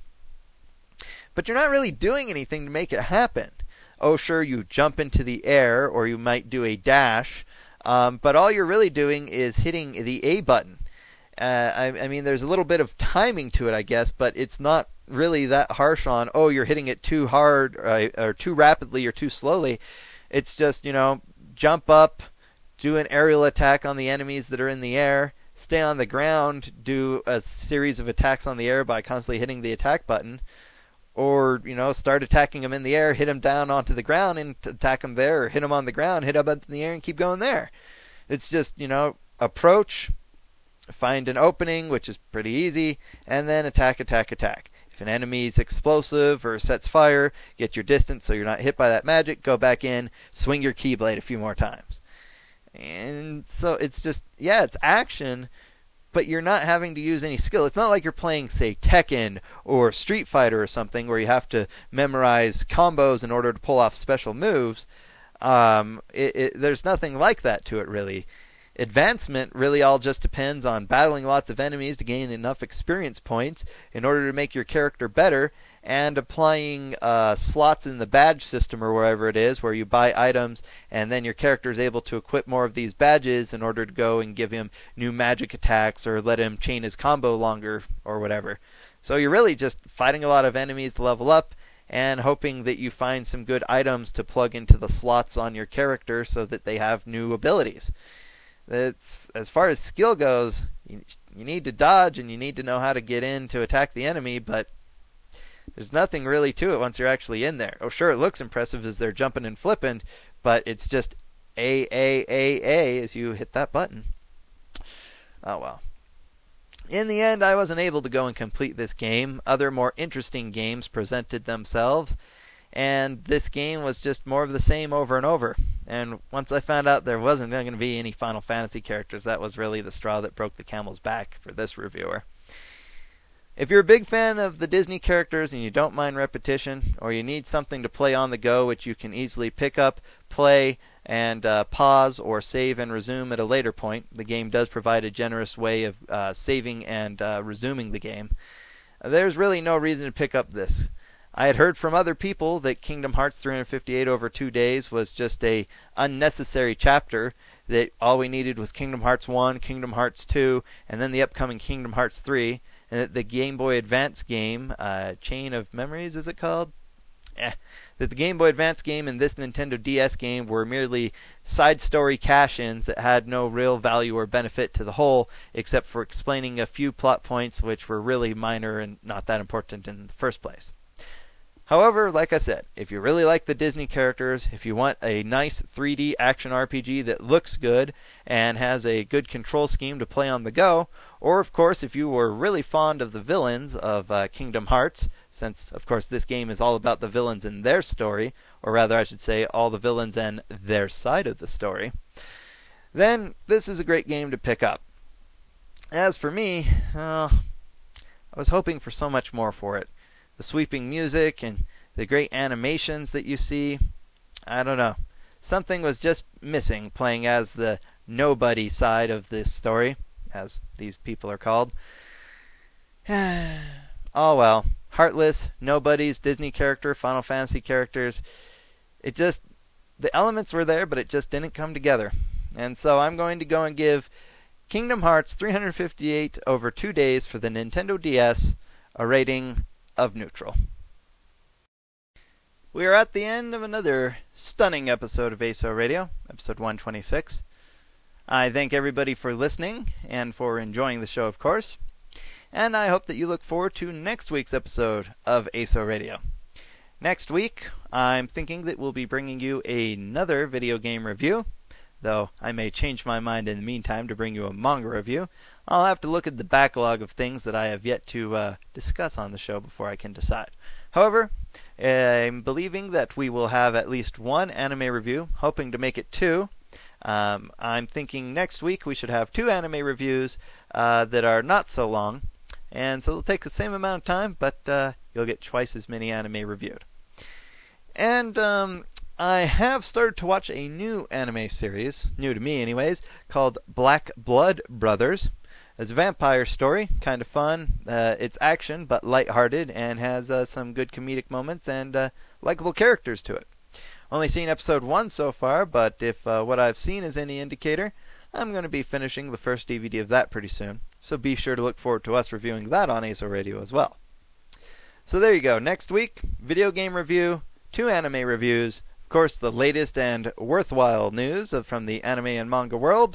But you're not really doing anything to make it happen. Oh, sure, you jump into the air, or you might do a dash, um, but all you're really doing is hitting the A button. Uh, I, I mean, there's a little bit of timing to it, I guess, but it's not really that harsh on, oh, you're hitting it too hard or, or too rapidly or too slowly. It's just, you know, jump up, do an aerial attack on the enemies that are in the air, stay on the ground, do a series of attacks on the air by constantly hitting the attack button, or, you know, start attacking them in the air, hit them down onto the ground and attack them there, or hit them on the ground, hit them up in the air and keep going there. It's just, you know, approach, find an opening, which is pretty easy, and then attack, attack, attack. If an enemy's explosive or sets fire, get your distance so you're not hit by that magic, go back in, swing your Keyblade a few more times. And so it's just, yeah, it's action, but you're not having to use any skill. It's not like you're playing, say, Tekken or Street Fighter or something where you have to memorize combos in order to pull off special moves. Um, it, it, there's nothing like that to it, really. Advancement really all just depends on battling lots of enemies to gain enough experience points in order to make your character better, and applying uh, slots in the badge system or wherever it is where you buy items and then your character is able to equip more of these badges in order to go and give him new magic attacks or let him chain his combo longer or whatever. So you're really just fighting a lot of enemies to level up and hoping that you find some good items to plug into the slots on your character so that they have new abilities. It's, as far as skill goes, you, you need to dodge and you need to know how to get in to attack the enemy, but there's nothing really to it once you're actually in there. Oh, sure, it looks impressive as they're jumping and flipping, but it's just A, A, A, A as you hit that button. Oh, well. In the end, I wasn't able to go and complete this game. Other more interesting games presented themselves, and this game was just more of the same over and over. And once I found out there wasn't going to be any Final Fantasy characters, that was really the straw that broke the camel's back for this reviewer. If you're a big fan of the Disney characters and you don't mind repetition, or you need something to play on the go which you can easily pick up, play, and uh, pause or save and resume at a later point, the game does provide a generous way of uh, saving and uh, resuming the game. There's really no reason to pick up this. I had heard from other people that Kingdom Hearts three hundred fifty-eight over two days was just a unnecessary chapter, that all we needed was Kingdom Hearts one, Kingdom Hearts two, and then the upcoming Kingdom Hearts three, and that the Game Boy Advance game, uh, Chain of Memories is it called? Eh. That the Game Boy Advance game and this Nintendo D S game were merely side story cash-ins that had no real value or benefit to the whole, except for explaining a few plot points which were really minor and not that important in the first place. However, like I said, if you really like the Disney characters, if you want a nice three D action R P G that looks good and has a good control scheme to play on the go, or of course if you were really fond of the villains of uh, Kingdom Hearts, since of course this game is all about the villains and their story, or rather I should say all the villains and their side of the story, then this is a great game to pick up. As for me, uh, I was hoping for so much more for it. The sweeping music and the great animations that you see, I don't know. Something was just missing playing as the nobody side of this story, as these people are called. Oh well. Heartless, nobodies, Disney character, Final Fantasy characters. It just, the elements were there, but it just didn't come together. And so I'm going to go and give Kingdom Hearts three hundred fifty-eight over two days for the Nintendo D S a rating of neutral. We are at the end of another stunning episode of A S O Radio, episode one twenty-six. I thank everybody for listening and for enjoying the show, of course. And I hope that you look forward to next week's episode of A S O Radio. Next week, I'm thinking that we'll be bringing you another video game review, though I may change my mind in the meantime to bring you a manga review. I'll have to look at the backlog of things that I have yet to uh, discuss on the show before I can decide. However, I'm believing that we will have at least one anime review, hoping to make it two. Um, I'm thinking next week we should have two anime reviews uh, that are not so long, and so they'll take the same amount of time, but uh, you'll get twice as many anime reviewed. And um, I have started to watch a new anime series, new to me anyways, called Black Blood Brothers. It's a vampire story, kind of fun. Uh, it's action, but lighthearted, and has uh, some good comedic moments and uh, likable characters to it. Only seen episode one so far, but if uh, what I've seen is any indicator, I'm going to be finishing the first D V D of that pretty soon. So be sure to look forward to us reviewing that on A S O Radio as well. So there you go. Next week, video game review, two anime reviews, of course the latest and worthwhile news of, from the anime and manga world.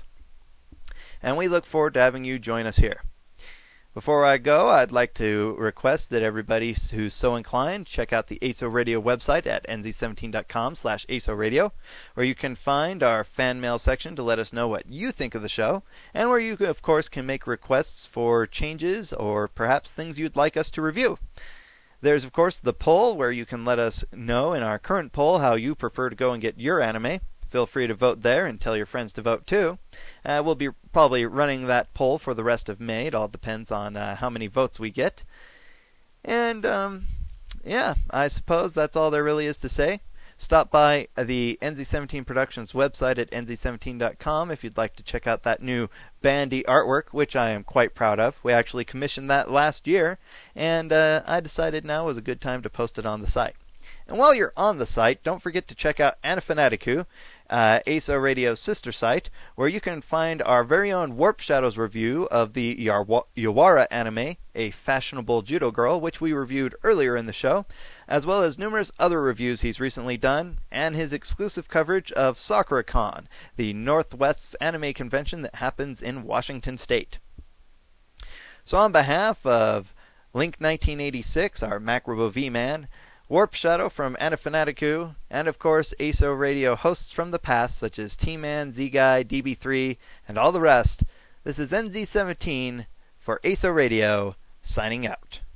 And we look forward to having you join us here. Before I go, I'd like to request that everybody who's so inclined check out the A S O Radio website at n z seventeen dot com slash A S O Radio, where you can find our fan mail section to let us know what you think of the show, and where you, of course, can make requests for changes or perhaps things you'd like us to review. There's, of course, the poll, where you can let us know in our current poll how you prefer to go and get your anime. Feel free to vote there and tell your friends to vote too. Uh, we'll be probably running that poll for the rest of May. It all depends on uh, how many votes we get. And, um, yeah, I suppose that's all there really is to say. Stop by the N Z seventeen Productions website at n z seventeen dot com if you'd like to check out that new Bandy artwork, which I am quite proud of. We actually commissioned that last year, and uh, I decided now was a good time to post it on the site. And while you're on the site, don't forget to check out Anafanatiku, uh, A S O Radio's sister site, where you can find our very own Warp Shadows review of the Yarwa- Yawara anime, a fashionable judo girl, which we reviewed earlier in the show, as well as numerous other reviews he's recently done, and his exclusive coverage of SakuraCon, the Northwest's anime convention that happens in Washington State. So on behalf of Link nineteen eighty-six, our Macrobo V-Man, Warp Shadow from Anafanatiku, and of course A S O Radio hosts from the past such as T-Man, Z-Guy, D B three, and all the rest, this is N Z seventeen for A S O Radio, signing out.